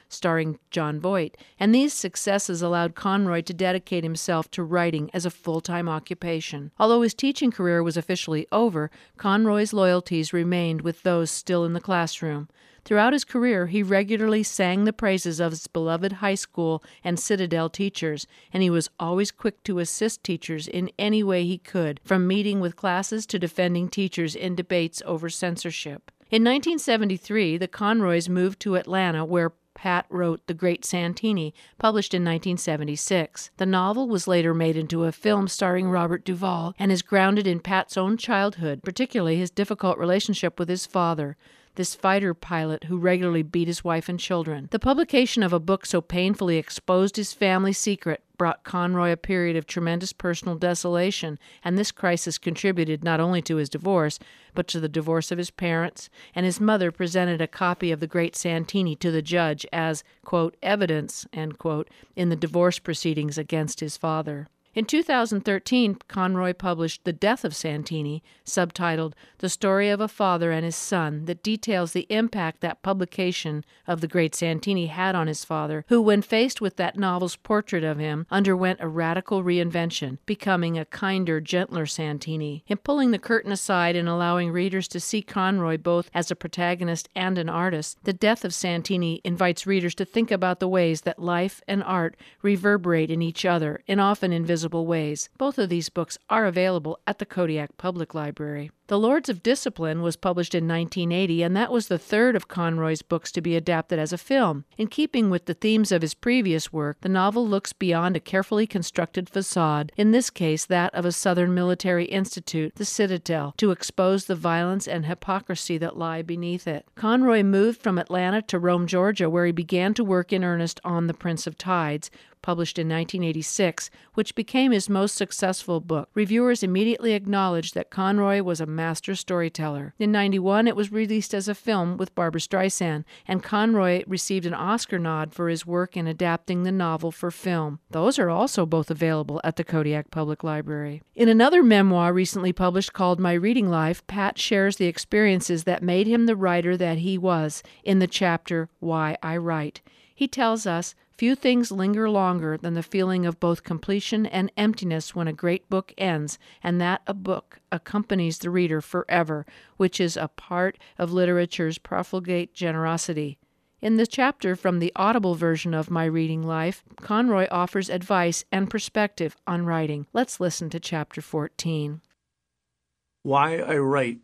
Speaker 2: starring Jon Voight, and these successes allowed Conroy to dedicate himself to writing as a full-time occupation. Although his teaching career was officially over, Conroy's loyalties remained with those still in the classroom. Throughout his career, he regularly sang the praises of his beloved high school and Citadel teachers, and he was always quick to assist teachers in any way he could, from meeting with classes to defending teachers in debates over censorship. In nineteen seventy-three, the Conroys moved to Atlanta, where Pat wrote The Great Santini, published in nineteen seventy-six. The novel was later made into a film starring Robert Duvall and is grounded in Pat's own childhood, particularly his difficult relationship with his father, this fighter pilot who regularly beat his wife and children. The publication of a book so painfully exposed his family secret brought Conroy a period of tremendous personal desolation, and this crisis contributed not only to his divorce, but to the divorce of his parents, and his mother presented a copy of The Great Santini to the judge as, quote, evidence, end quote, in the divorce proceedings against his father. In two thousand thirteen, Conroy published The Death of Santini, subtitled The Story of a Father and His Son, that details the impact that publication of The Great Santini had on his father, who, when faced with that novel's portrait of him, underwent a radical reinvention, becoming a kinder, gentler Santini. In pulling the curtain aside and allowing readers to see Conroy both as a protagonist and an artist, The Death of Santini invites readers to think about the ways that life and art reverberate in each other in often invisible ways. Both of these books are available at the Kodiak Public Library. The Lords of Discipline was published in nineteen eighty, and that was the third of Conroy's books to be adapted as a film. In keeping with the themes of his previous work, the novel looks beyond a carefully constructed facade, in this case that of a Southern military institute, the Citadel, to expose the violence and hypocrisy that lie beneath it. Conroy moved from Atlanta to Rome, Georgia, where he began to work in earnest on The Prince of Tides, published in nineteen eighty-six, which became his most successful book. Reviewers immediately acknowledged that Conroy was a master storyteller. In ninety-one, it was released as a film with Barbra Streisand, and Conroy received an Oscar nod for his work in adapting the novel for film. Those are also both available at the Kodiak Public Library. In another memoir recently published called My Reading Life, Pat shares the experiences that made him the writer that he was in the chapter Why I Write. He tells us, few things linger longer than the feeling of both completion and emptiness when a great book ends, and that a book accompanies the reader forever, which is a part of literature's profligate generosity. In the chapter from the Audible version of My Reading Life, Conroy offers advice and perspective on writing. Let's listen to chapter fourteen.
Speaker 8: Why I Write.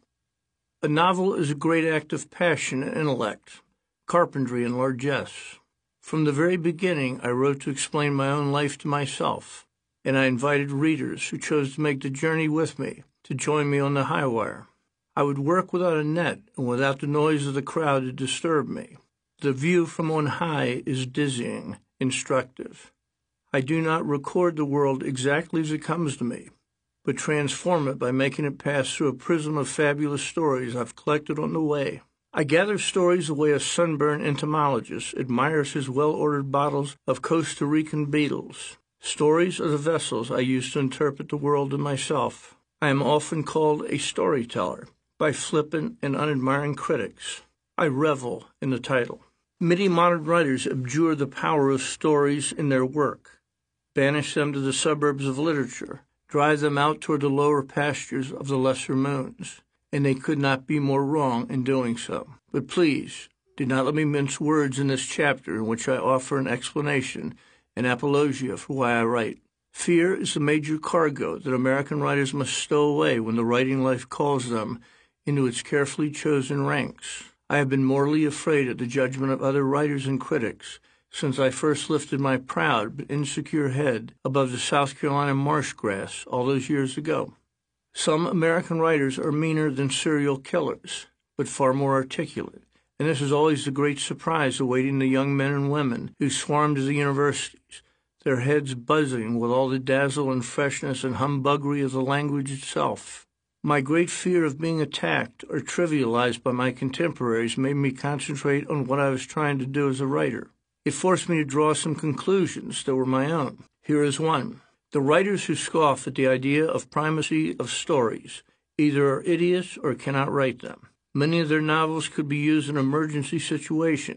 Speaker 8: A novel is a great act of passion and intellect, carpentry and largesse. From the very beginning, I wrote to explain my own life to myself, and I invited readers who chose to make the journey with me to join me on the high wire. I would work without a net and without the noise of the crowd to disturb me. The view from on high is dizzying, instructive. I do not record the world exactly as it comes to me, but transform it by making it pass through a prism of fabulous stories I've collected on the way. I gather stories the way a sunburned entomologist admires his well-ordered bottles of Costa Rican beetles. Stories are the vessels I use to interpret the world and myself. I am often called a storyteller by flippant and unadmiring critics. I revel in the title. Many modern writers abjure the power of stories in their work, banish them to the suburbs of literature, drive them out toward the lower pastures of the lesser moons, and they could not be more wrong in doing so. But please, do not let me mince words in this chapter in which I offer an explanation, an apologia for why I write. Fear is the major cargo that American writers must stow away when the writing life calls them into its carefully chosen ranks. I have been mortally afraid of the judgment of other writers and critics since I first lifted my proud but insecure head above the South Carolina marsh grass all those years ago. Some American writers are meaner than serial killers, but far more articulate, and this is always the great surprise awaiting the young men and women who swarm to the universities, their heads buzzing with all the dazzle and freshness and humbuggery of the language itself. My great fear of being attacked or trivialized by my contemporaries made me concentrate on what I was trying to do as a writer. It forced me to draw some conclusions that were my own. Here is one. The writers who scoff at the idea of primacy of stories either are idiots or cannot write them. Many of their novels could be used in emergency situations,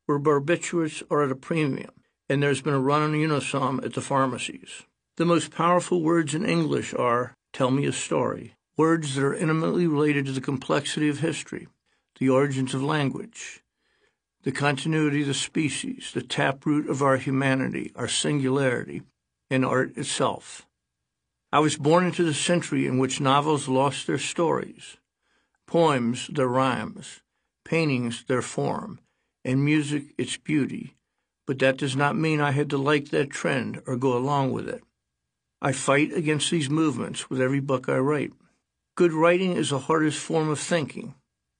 Speaker 8: where barbiturates are at a premium, and there's been a run on Unisom at the pharmacies. The most powerful words in English are, tell me a story, words that are intimately related to the complexity of history, the origins of language, the continuity of the species, the taproot of our humanity, our singularity, and art itself. I was born into the century in which novels lost their stories, poems their rhymes, paintings their form, and music its beauty, but that does not mean I had to like that trend or go along with it. I fight against these movements with every book I write. Good writing is the hardest form of thinking.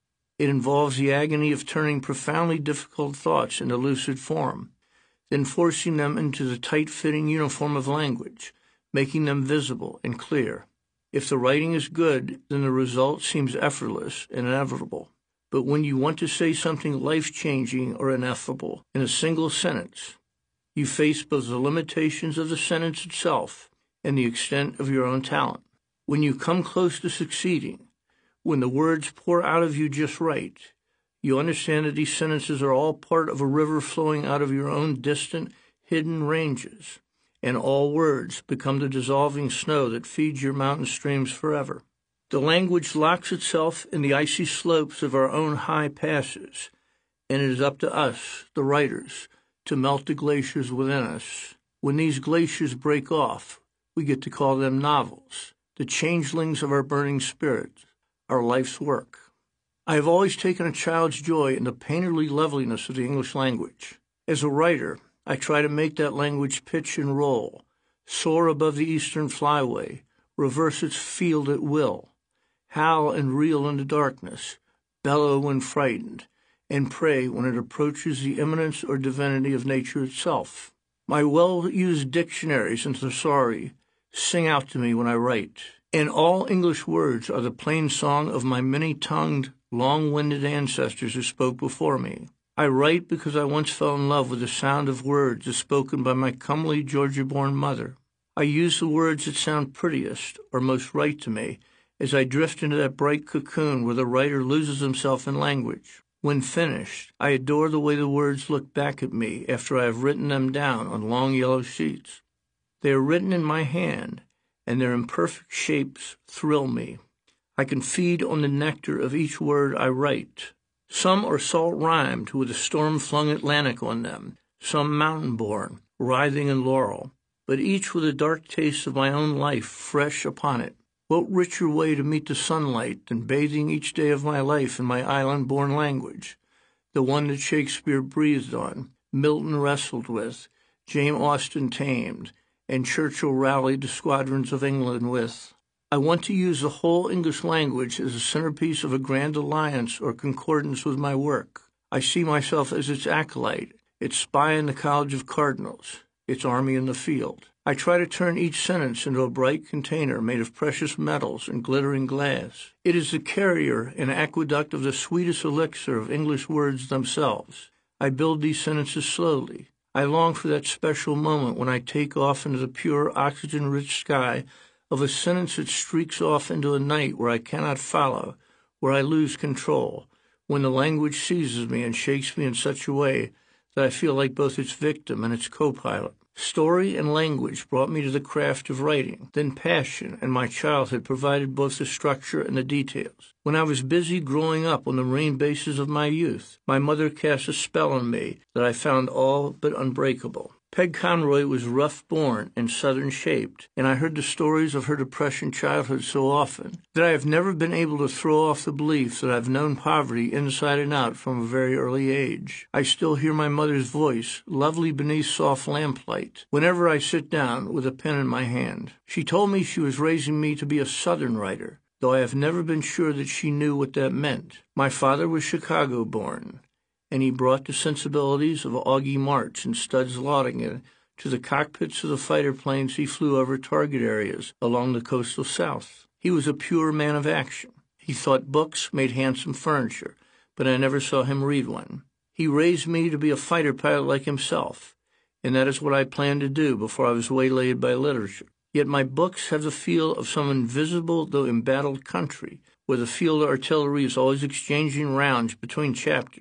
Speaker 8: It involves the agony of turning profoundly difficult thoughts into lucid form, then forcing them into the tight-fitting uniform of language, making them visible and clear. If the writing is good, then the result seems effortless and inevitable. But when you want to say something life-changing or ineffable in a single sentence, you face both the limitations of the sentence itself and the extent of your own talent. When you come close to succeeding, when the words pour out of you just right, you understand that these sentences are all part of a river flowing out of your own distant, hidden ranges, and all words become the dissolving snow that feeds your mountain streams forever. The language locks itself in the icy slopes of our own high passes, and it is up to us, the writers, to melt the glaciers within us. When these glaciers break off, we get to call them novels, the changelings of our burning spirits, our life's work. I have always taken a child's joy in the painterly loveliness of the English language. As a writer, I try to make that language pitch and roll, soar above the eastern flyway, reverse its field at will, howl and reel in the darkness, bellow when frightened, and pray when it approaches the immanence or divinity of nature itself. My well-used dictionaries and thesauri sing out to me when I write, and all English words are the plain song of my many-tongued, long-winded ancestors who spoke before me. I write because I once fell in love with the sound of words as spoken by my comely Georgia-born mother. I use the words that sound prettiest or most right to me as I drift into that bright cocoon where the writer loses himself in language. When finished, I adore the way the words look back at me after I have written them down on long yellow sheets. They are written in my hand, and their imperfect shapes thrill me. I can feed on the nectar of each word I write. Some are salt-rhymed with a storm-flung Atlantic on them, some mountain-born, writhing in laurel, but each with a dark taste of my own life fresh upon it. What richer way to meet the sunlight than bathing each day of my life in my island-born language, the one that Shakespeare breathed on, Milton wrestled with, Jane Austen tamed, and Churchill rallied the squadrons of England with. I want to use the whole English language as a centerpiece of a grand alliance or concordance with my work. I see myself as its acolyte, its spy in the College of Cardinals, its army in the field. I try to turn each sentence into a bright container made of precious metals and glittering glass. It is the carrier and aqueduct of the sweetest elixir of English words themselves. I build these sentences slowly. I long for that special moment when I take off into the pure, oxygen-rich sky of a sentence that streaks off into a night where I cannot follow, where I lose control, when the language seizes me and shakes me in such a way that I feel like both its victim and its co-pilot. Story and language brought me to the craft of writing. Then passion and my childhood provided both the structure and the details. When I was busy growing up on the marine bases of my youth, my mother cast a spell on me that I found all but unbreakable. Peg Conroy was rough-born and southern-shaped, and I heard the stories of her depression childhood so often that I have never been able to throw off the belief that I've known poverty inside and out from a very early age. I still hear my mother's voice, lovely beneath soft lamplight, whenever I sit down with a pen in my hand. She told me she was raising me to be a Southern writer, though I have never been sure that she knew what that meant. My father was Chicago-born, and he brought the sensibilities of Augie March and Studs Laudingen to the cockpits of the fighter planes he flew over target areas along the coastal South. He was a pure man of action. He thought books made handsome furniture, but I never saw him read one. He raised me to be a fighter pilot like himself, and that is what I planned to do before I was waylaid by literature. Yet my books have the feel of some invisible though embattled country, where the field artillery is always exchanging rounds between chapters.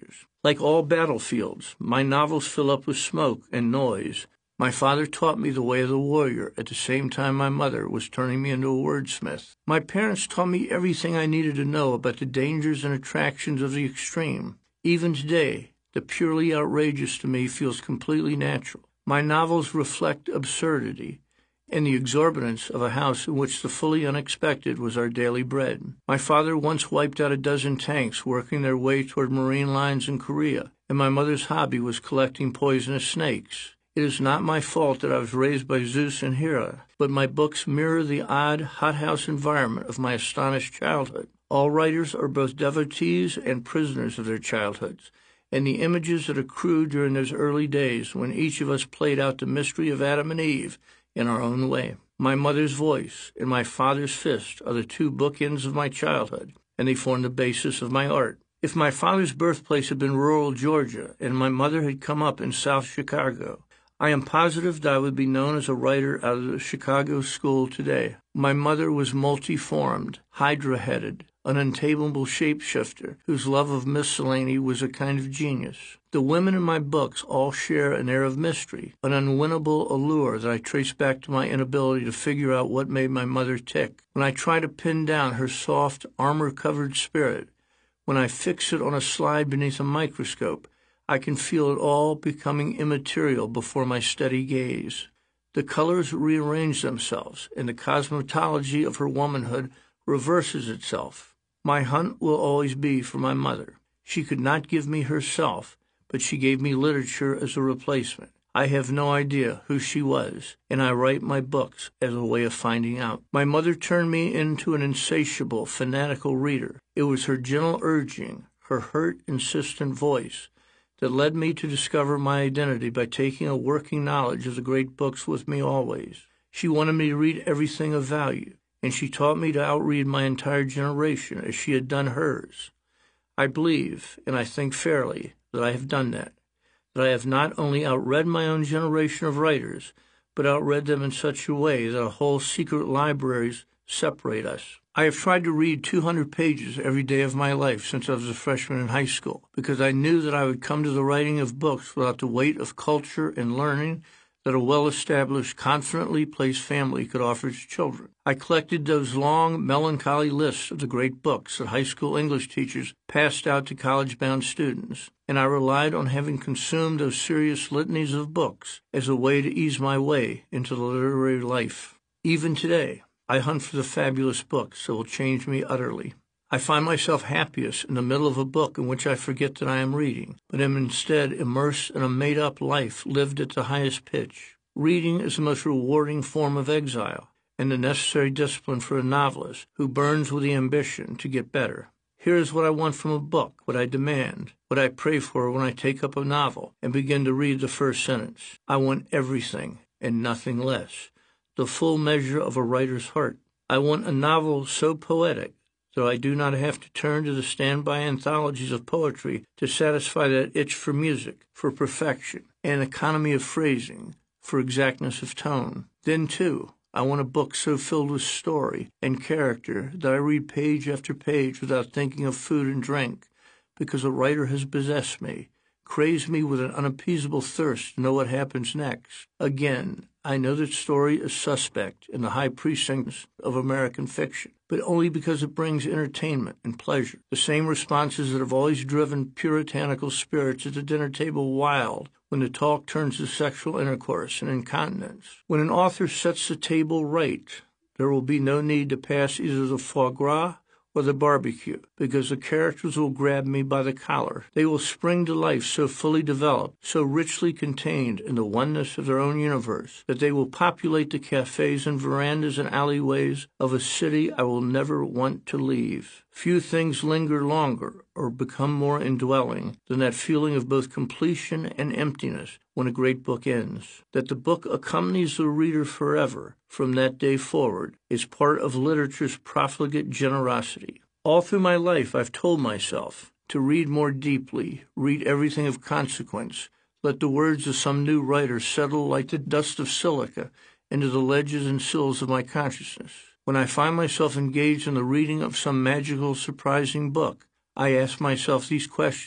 Speaker 8: Like all battlefields, my novels fill up with smoke and noise. My father taught me the way of the warrior at the same time my mother was turning me into a wordsmith. My parents taught me everything I needed to know about the dangers and attractions of the extreme. Even today, the purely outrageous to me feels completely natural. My novels reflect absurdity and the exorbitance of a house in which the fully unexpected was our daily bread. My father once wiped out a dozen tanks working their way toward marine lines in Korea, and my mother's hobby was collecting poisonous snakes. It is not my fault that I was raised by Zeus and Hera, but my books mirror the odd hothouse environment of my astonished childhood. All writers are both devotees and prisoners of their childhoods, and the images that accrue during those early days when each of us played out the mystery of Adam and Eve in our own way. My mother's voice and my father's fist are the two bookends of my childhood, and they form the basis of my art. If my father's birthplace had been rural Georgia and my mother had come up in South Chicago, I am positive that I would be known as a writer out of the Chicago school today. My mother was multiformed, hydra-headed, an untamable shapeshifter whose love of miscellany was a kind of genius. The women in my books all share an air of mystery, an unwinnable allure that I trace back to my inability to figure out what made my mother tick. When I try to pin down her soft, armor-covered spirit, when I fix it on a slide beneath a microscope, I can feel it all becoming immaterial before my steady gaze. The colors rearrange themselves, and the cosmetology of her womanhood reverses itself. My hunt will always be for my mother. She could not give me herself, but she gave me literature as a replacement. I have no idea who she was, and I write my books as a way of finding out. My mother turned me into an insatiable, fanatical reader. It was her gentle urging, her hurt, insistent voice, that led me to discover my identity by taking a working knowledge of the great books with me always. She wanted me to read everything of value, and she taught me to outread my entire generation as she had done hers. I believe, and I think fairly, that I have done that, that I have not only outread my own generation of writers, but outread them in such a way that a whole secret libraries separate us. I have tried to read two hundred pages every day of my life since I was a freshman in high school, because I knew that I would come to the writing of books without the weight of culture and learning that a well-established, confidently placed family could offer its children. I collected those long, melancholy lists of the great books that high school English teachers passed out to college-bound students, and I relied on having consumed those serious litanies of books as a way to ease my way into the literary life. Even today, I hunt for the fabulous books that will change me utterly. I find myself happiest in the middle of a book in which I forget that I am reading, but am instead immersed in a made-up life lived at the highest pitch. Reading is the most rewarding form of exile, and the necessary discipline for a novelist who burns with the ambition to get better. Here is what I want from a book, what I demand, what I pray for when I take up a novel and begin to read the first sentence. I want everything and nothing less, the full measure of a writer's heart. I want a novel so poetic that I do not have to turn to the standby anthologies of poetry to satisfy that itch for music, for perfection, and economy of phrasing, for exactness of tone. Then, too, I want a book so filled with story and character that I read page after page without thinking of food and drink, because a writer has possessed me, crazed me with an unappeasable thirst to know what happens next. Again, I know that story is suspect in the high precincts of American fiction, but only because it brings entertainment and pleasure, the same responses that have always driven puritanical spirits at the dinner table wild when the talk turns to sexual intercourse and incontinence. When an author sets the table right, there will be no need to pass either the foie gras or the barbecue, because the characters will grab me by the collar. They will spring to life so fully developed, so richly contained in the oneness of their own universe, that they will populate the cafes and verandas and alleyways of a city I will never want to leave. Few things linger longer or become more indwelling than that feeling of both completion and emptiness when a great book ends. That the book accompanies the reader forever from that day forward is part of literature's profligate generosity. All through my life I've told myself to read more deeply, read everything of consequence, let the words of some new writer settle like the dust of silica into the ledges and sills of my consciousness. When I find myself engaged in the reading of some magical, surprising book, I ask myself these questions.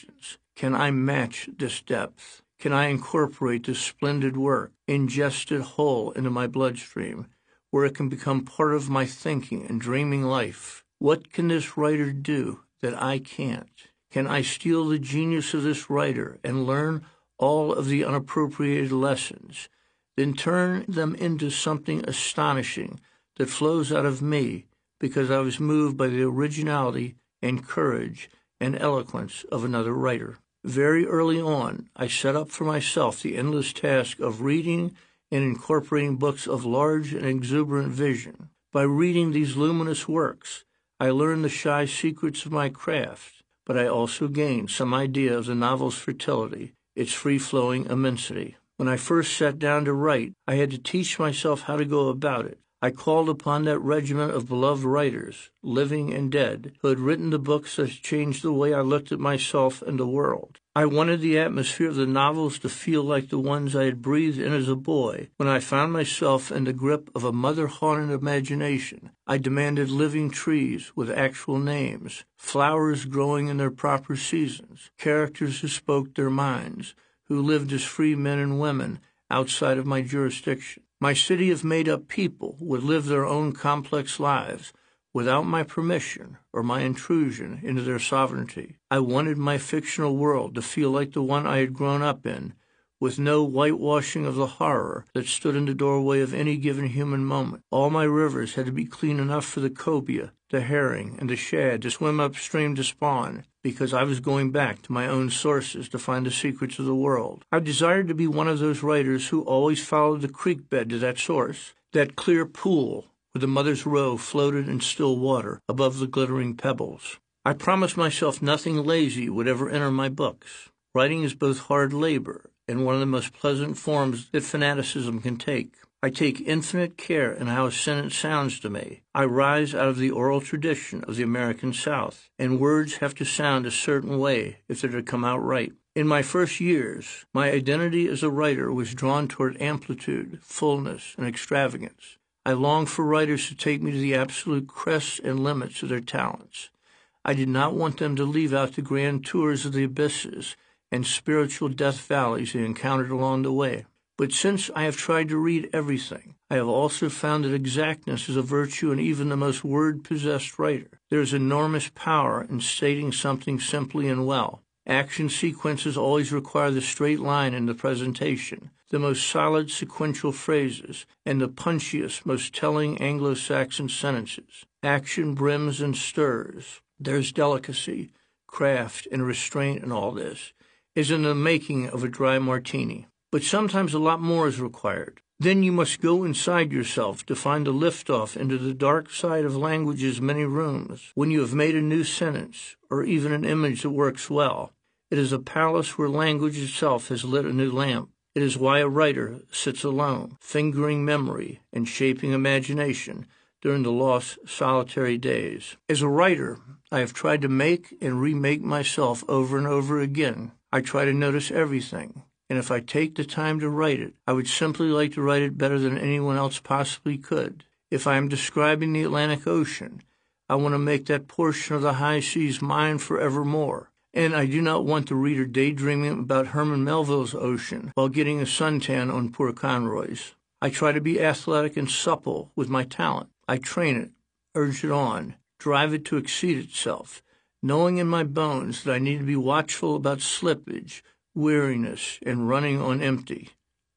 Speaker 8: Can I match this depth? Can I incorporate this splendid work, ingest it whole into my bloodstream, where it can become part of my thinking and dreaming life? What can this writer do that I can't? Can I steal the genius of this writer and learn all of the unappropriated lessons, then turn them into something astonishing that flows out of me because I was moved by the originality and courage and eloquence of another writer? Very early on, I set up for myself the endless task of reading and incorporating books of large and exuberant vision. By reading these luminous works, I learned the shy secrets of my craft, but I also gained some idea of the novel's fertility, its free-flowing immensity. When I first sat down to write, I had to teach myself how to go about it. I called upon that regiment of beloved writers, living and dead, who had written the books that changed the way I looked at myself and the world. I wanted the atmosphere of the novels to feel like the ones I had breathed in as a boy when I found myself in the grip of a mother-haunted imagination. I demanded living trees with actual names, flowers growing in their proper seasons, characters who spoke their minds, who lived as free men and women outside of my jurisdiction. My city of made-up people would live their own complex lives without my permission or my intrusion into their sovereignty. I wanted my fictional world to feel like the one I had grown up in, with no whitewashing of the horror that stood in the doorway of any given human moment. All my rivers had to be clean enough for the cobia, the herring, and the shad to swim upstream to spawn, because I was going back to my own sources to find the secrets of the world. I desired to be one of those writers who always followed the creek bed to that source, that clear pool where the mother's roe floated in still water above the glittering pebbles. I promised myself nothing lazy would ever enter my books. Writing is both hard labor and one of the most pleasant forms that fanaticism can take. I take infinite care in how a sentence sounds to me. I rise out of the oral tradition of the American South, and words have to sound a certain way if they're to come out right. In my first years, my identity as a writer was drawn toward amplitude, fullness, and extravagance. I longed for writers to take me to the absolute crests and limits of their talents. I did not want them to leave out the grand tours of the abysses and spiritual death valleys they encountered along the way. But since I have tried to read everything, I have also found that exactness is a virtue in even the most word-possessed writer. There is enormous power in stating something simply and well. Action sequences always require the straight line in the presentation, the most solid sequential phrases, and the punchiest, most telling Anglo-Saxon sentences. Action brims and stirs. There's delicacy, craft, and restraint in all this, as in the making of a dry martini. But sometimes a lot more is required. Then you must go inside yourself to find a liftoff into the dark side of language's many rooms. When you have made a new sentence, or even an image that works well, it is a palace where language itself has lit a new lamp. It is why a writer sits alone, fingering memory and shaping imagination during the lost, solitary days. As a writer, I have tried to make and remake myself over and over again. I try to notice everything, and if I take the time to write it, I would simply like to write it better than anyone else possibly could. If I am describing the Atlantic Ocean, I want to make that portion of the high seas mine forevermore. And I do not want the reader daydreaming about Herman Melville's ocean while getting a suntan on poor Conroy's. I try to be athletic and supple with my talent. I train it, urge it on, drive it to exceed itself, knowing in my bones that I need to be watchful about slippage, weariness, and running on empty.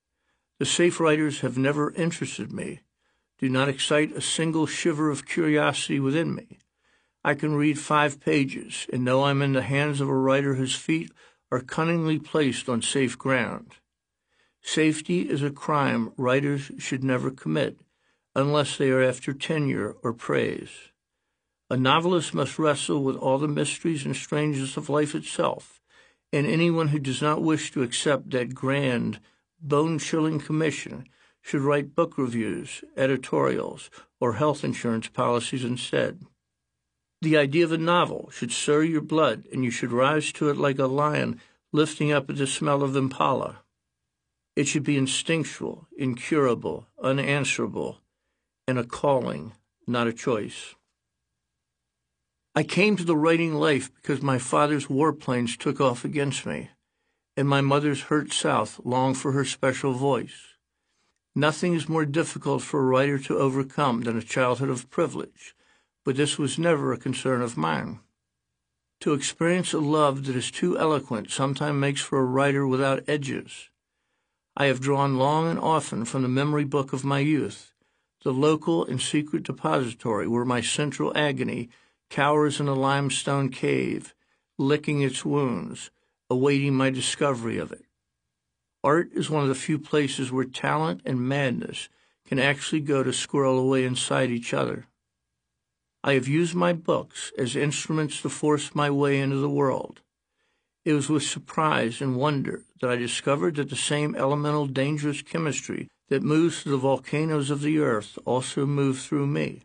Speaker 8: The safe writers have never interested me, do not excite a single shiver of curiosity within me. I can read five pages and know I'm in the hands of a writer whose feet are cunningly placed on safe ground. Safety is a crime writers should never commit unless they are after tenure or praise. A novelist must wrestle with all the mysteries and strangeness of life itself, and anyone who does not wish to accept that grand, bone-chilling commission should write book reviews, editorials, or health insurance policies instead. The idea of a novel should stir your blood, and you should rise to it like a lion lifting up at the smell of impala. It should be instinctual, incurable, unanswerable, and a calling, not a choice. I came to the writing life because my father's warplanes took off against me, and my mother's hurt South longed for her special voice. Nothing is more difficult for a writer to overcome than a childhood of privilege, but this was never a concern of mine. To experience a love that is too eloquent sometimes makes for a writer without edges. I have drawn long and often from the memory book of my youth, the local and secret depository where my central agony cowers in a limestone cave, licking its wounds, awaiting my discovery of it. Art is one of the few places where talent and madness can actually go to squirrel away inside each other. I have used my books as instruments to force my way into the world. It was with surprise and wonder that I discovered that the same elemental dangerous chemistry that moves through the volcanoes of the earth also moved through me.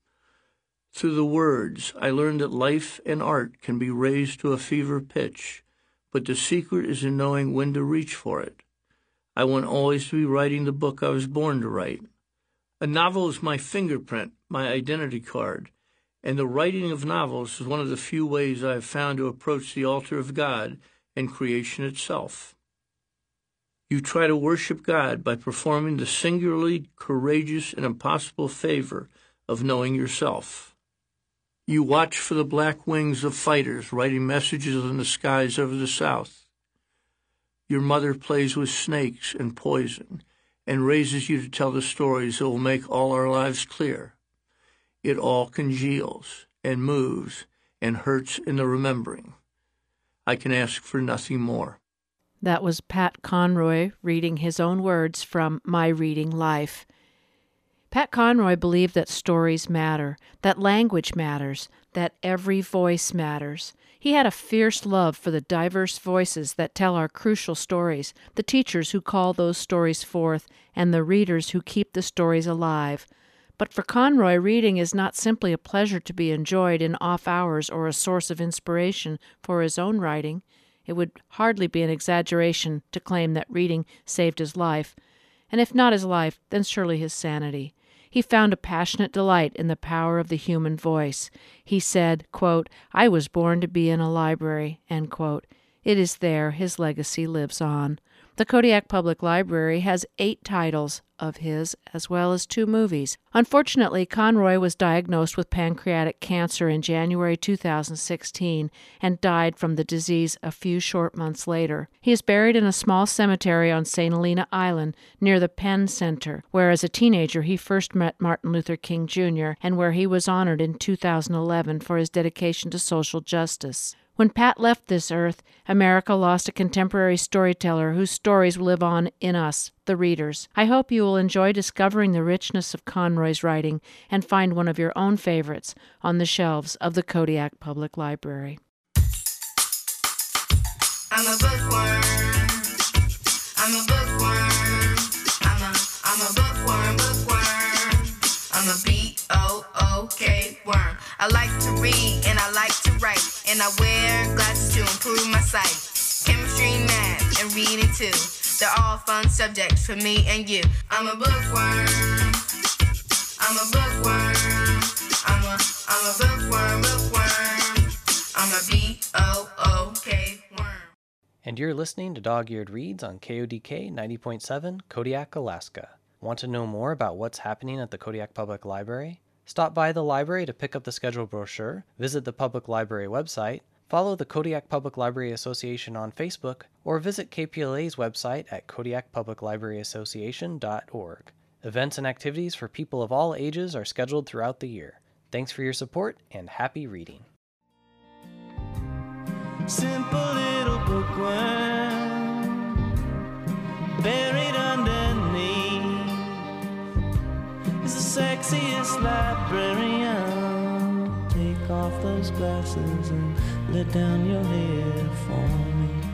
Speaker 8: Through the words, I learned that life and art can be raised to a fever pitch, but the secret is in knowing when to reach for it. I want always to be writing the book I was born to write. A novel is my fingerprint, my identity card, and the writing of novels is one of the few ways I have found to approach the altar of God and creation itself. You try to worship God by performing the singularly courageous and impossible favor of knowing yourself. You watch for the black wings of fighters writing messages in the skies over the South. Your mother plays with snakes and poison and raises you to tell the stories that will make all our lives clear. It all congeals and moves and hurts in the remembering. I can ask for nothing more.
Speaker 2: That was Pat Conroy reading his own words from My Reading Life. Pat Conroy believed that stories matter, that language matters, that every voice matters. He had a fierce love for the diverse voices that tell our crucial stories, the teachers who call those stories forth, and the readers who keep the stories alive. But for Conroy, reading is not simply a pleasure to be enjoyed in off hours or a source of inspiration for his own writing. It would hardly be an exaggeration to claim that reading saved his life, and if not his life, then surely his sanity. He found a passionate delight in the power of the human voice. He said, quote, "I was born to be in a library," end quote. It is there his legacy lives on. The Kodiak Public Library has eight titles of his, as well as two movies. Unfortunately, Conroy was diagnosed with pancreatic cancer in January two thousand sixteen and died from the disease a few short months later. He is buried in a small cemetery on Saint Helena Island near the Penn Center, where as a teenager he first met Martin Luther King Junior and where he was honored in two thousand eleven for his dedication to social justice. When Pat left this earth, America lost a contemporary storyteller whose stories live on in us, the readers. I hope you will enjoy discovering the richness of Conroy's writing and find one of your own favorites on the shelves of the Kodiak Public Library.
Speaker 7: I'm a bookworm. I'm a bookworm. I'm a I'm a bookworm, bookworm. I'm a B O O K worm. I like to read and I like to write, and I wear glasses to improve my sight. Chemistry, math, and reading too. They're all fun subjects for me and you. I'm a bookworm. I'm a bookworm. I'm a I'm a bookworm, bookworm. I'm a B O O K worm.
Speaker 4: And you're listening to Dog-Eared Reads on K O D K ninety point seven, Kodiak, Alaska. Want to know more about what's happening at the Kodiak Public Library? Stop by the library to pick up the schedule brochure, visit the public library website, follow the Kodiak Public Library Association on Facebook, or visit K P L A's website at kodiak public library association dot org. Events and activities for people of all ages are scheduled throughout the year. Thanks for your support and happy reading.
Speaker 1: Simple little bookworm buried underneath is the sexiest librarian. Take off those glasses and let down your hair for me.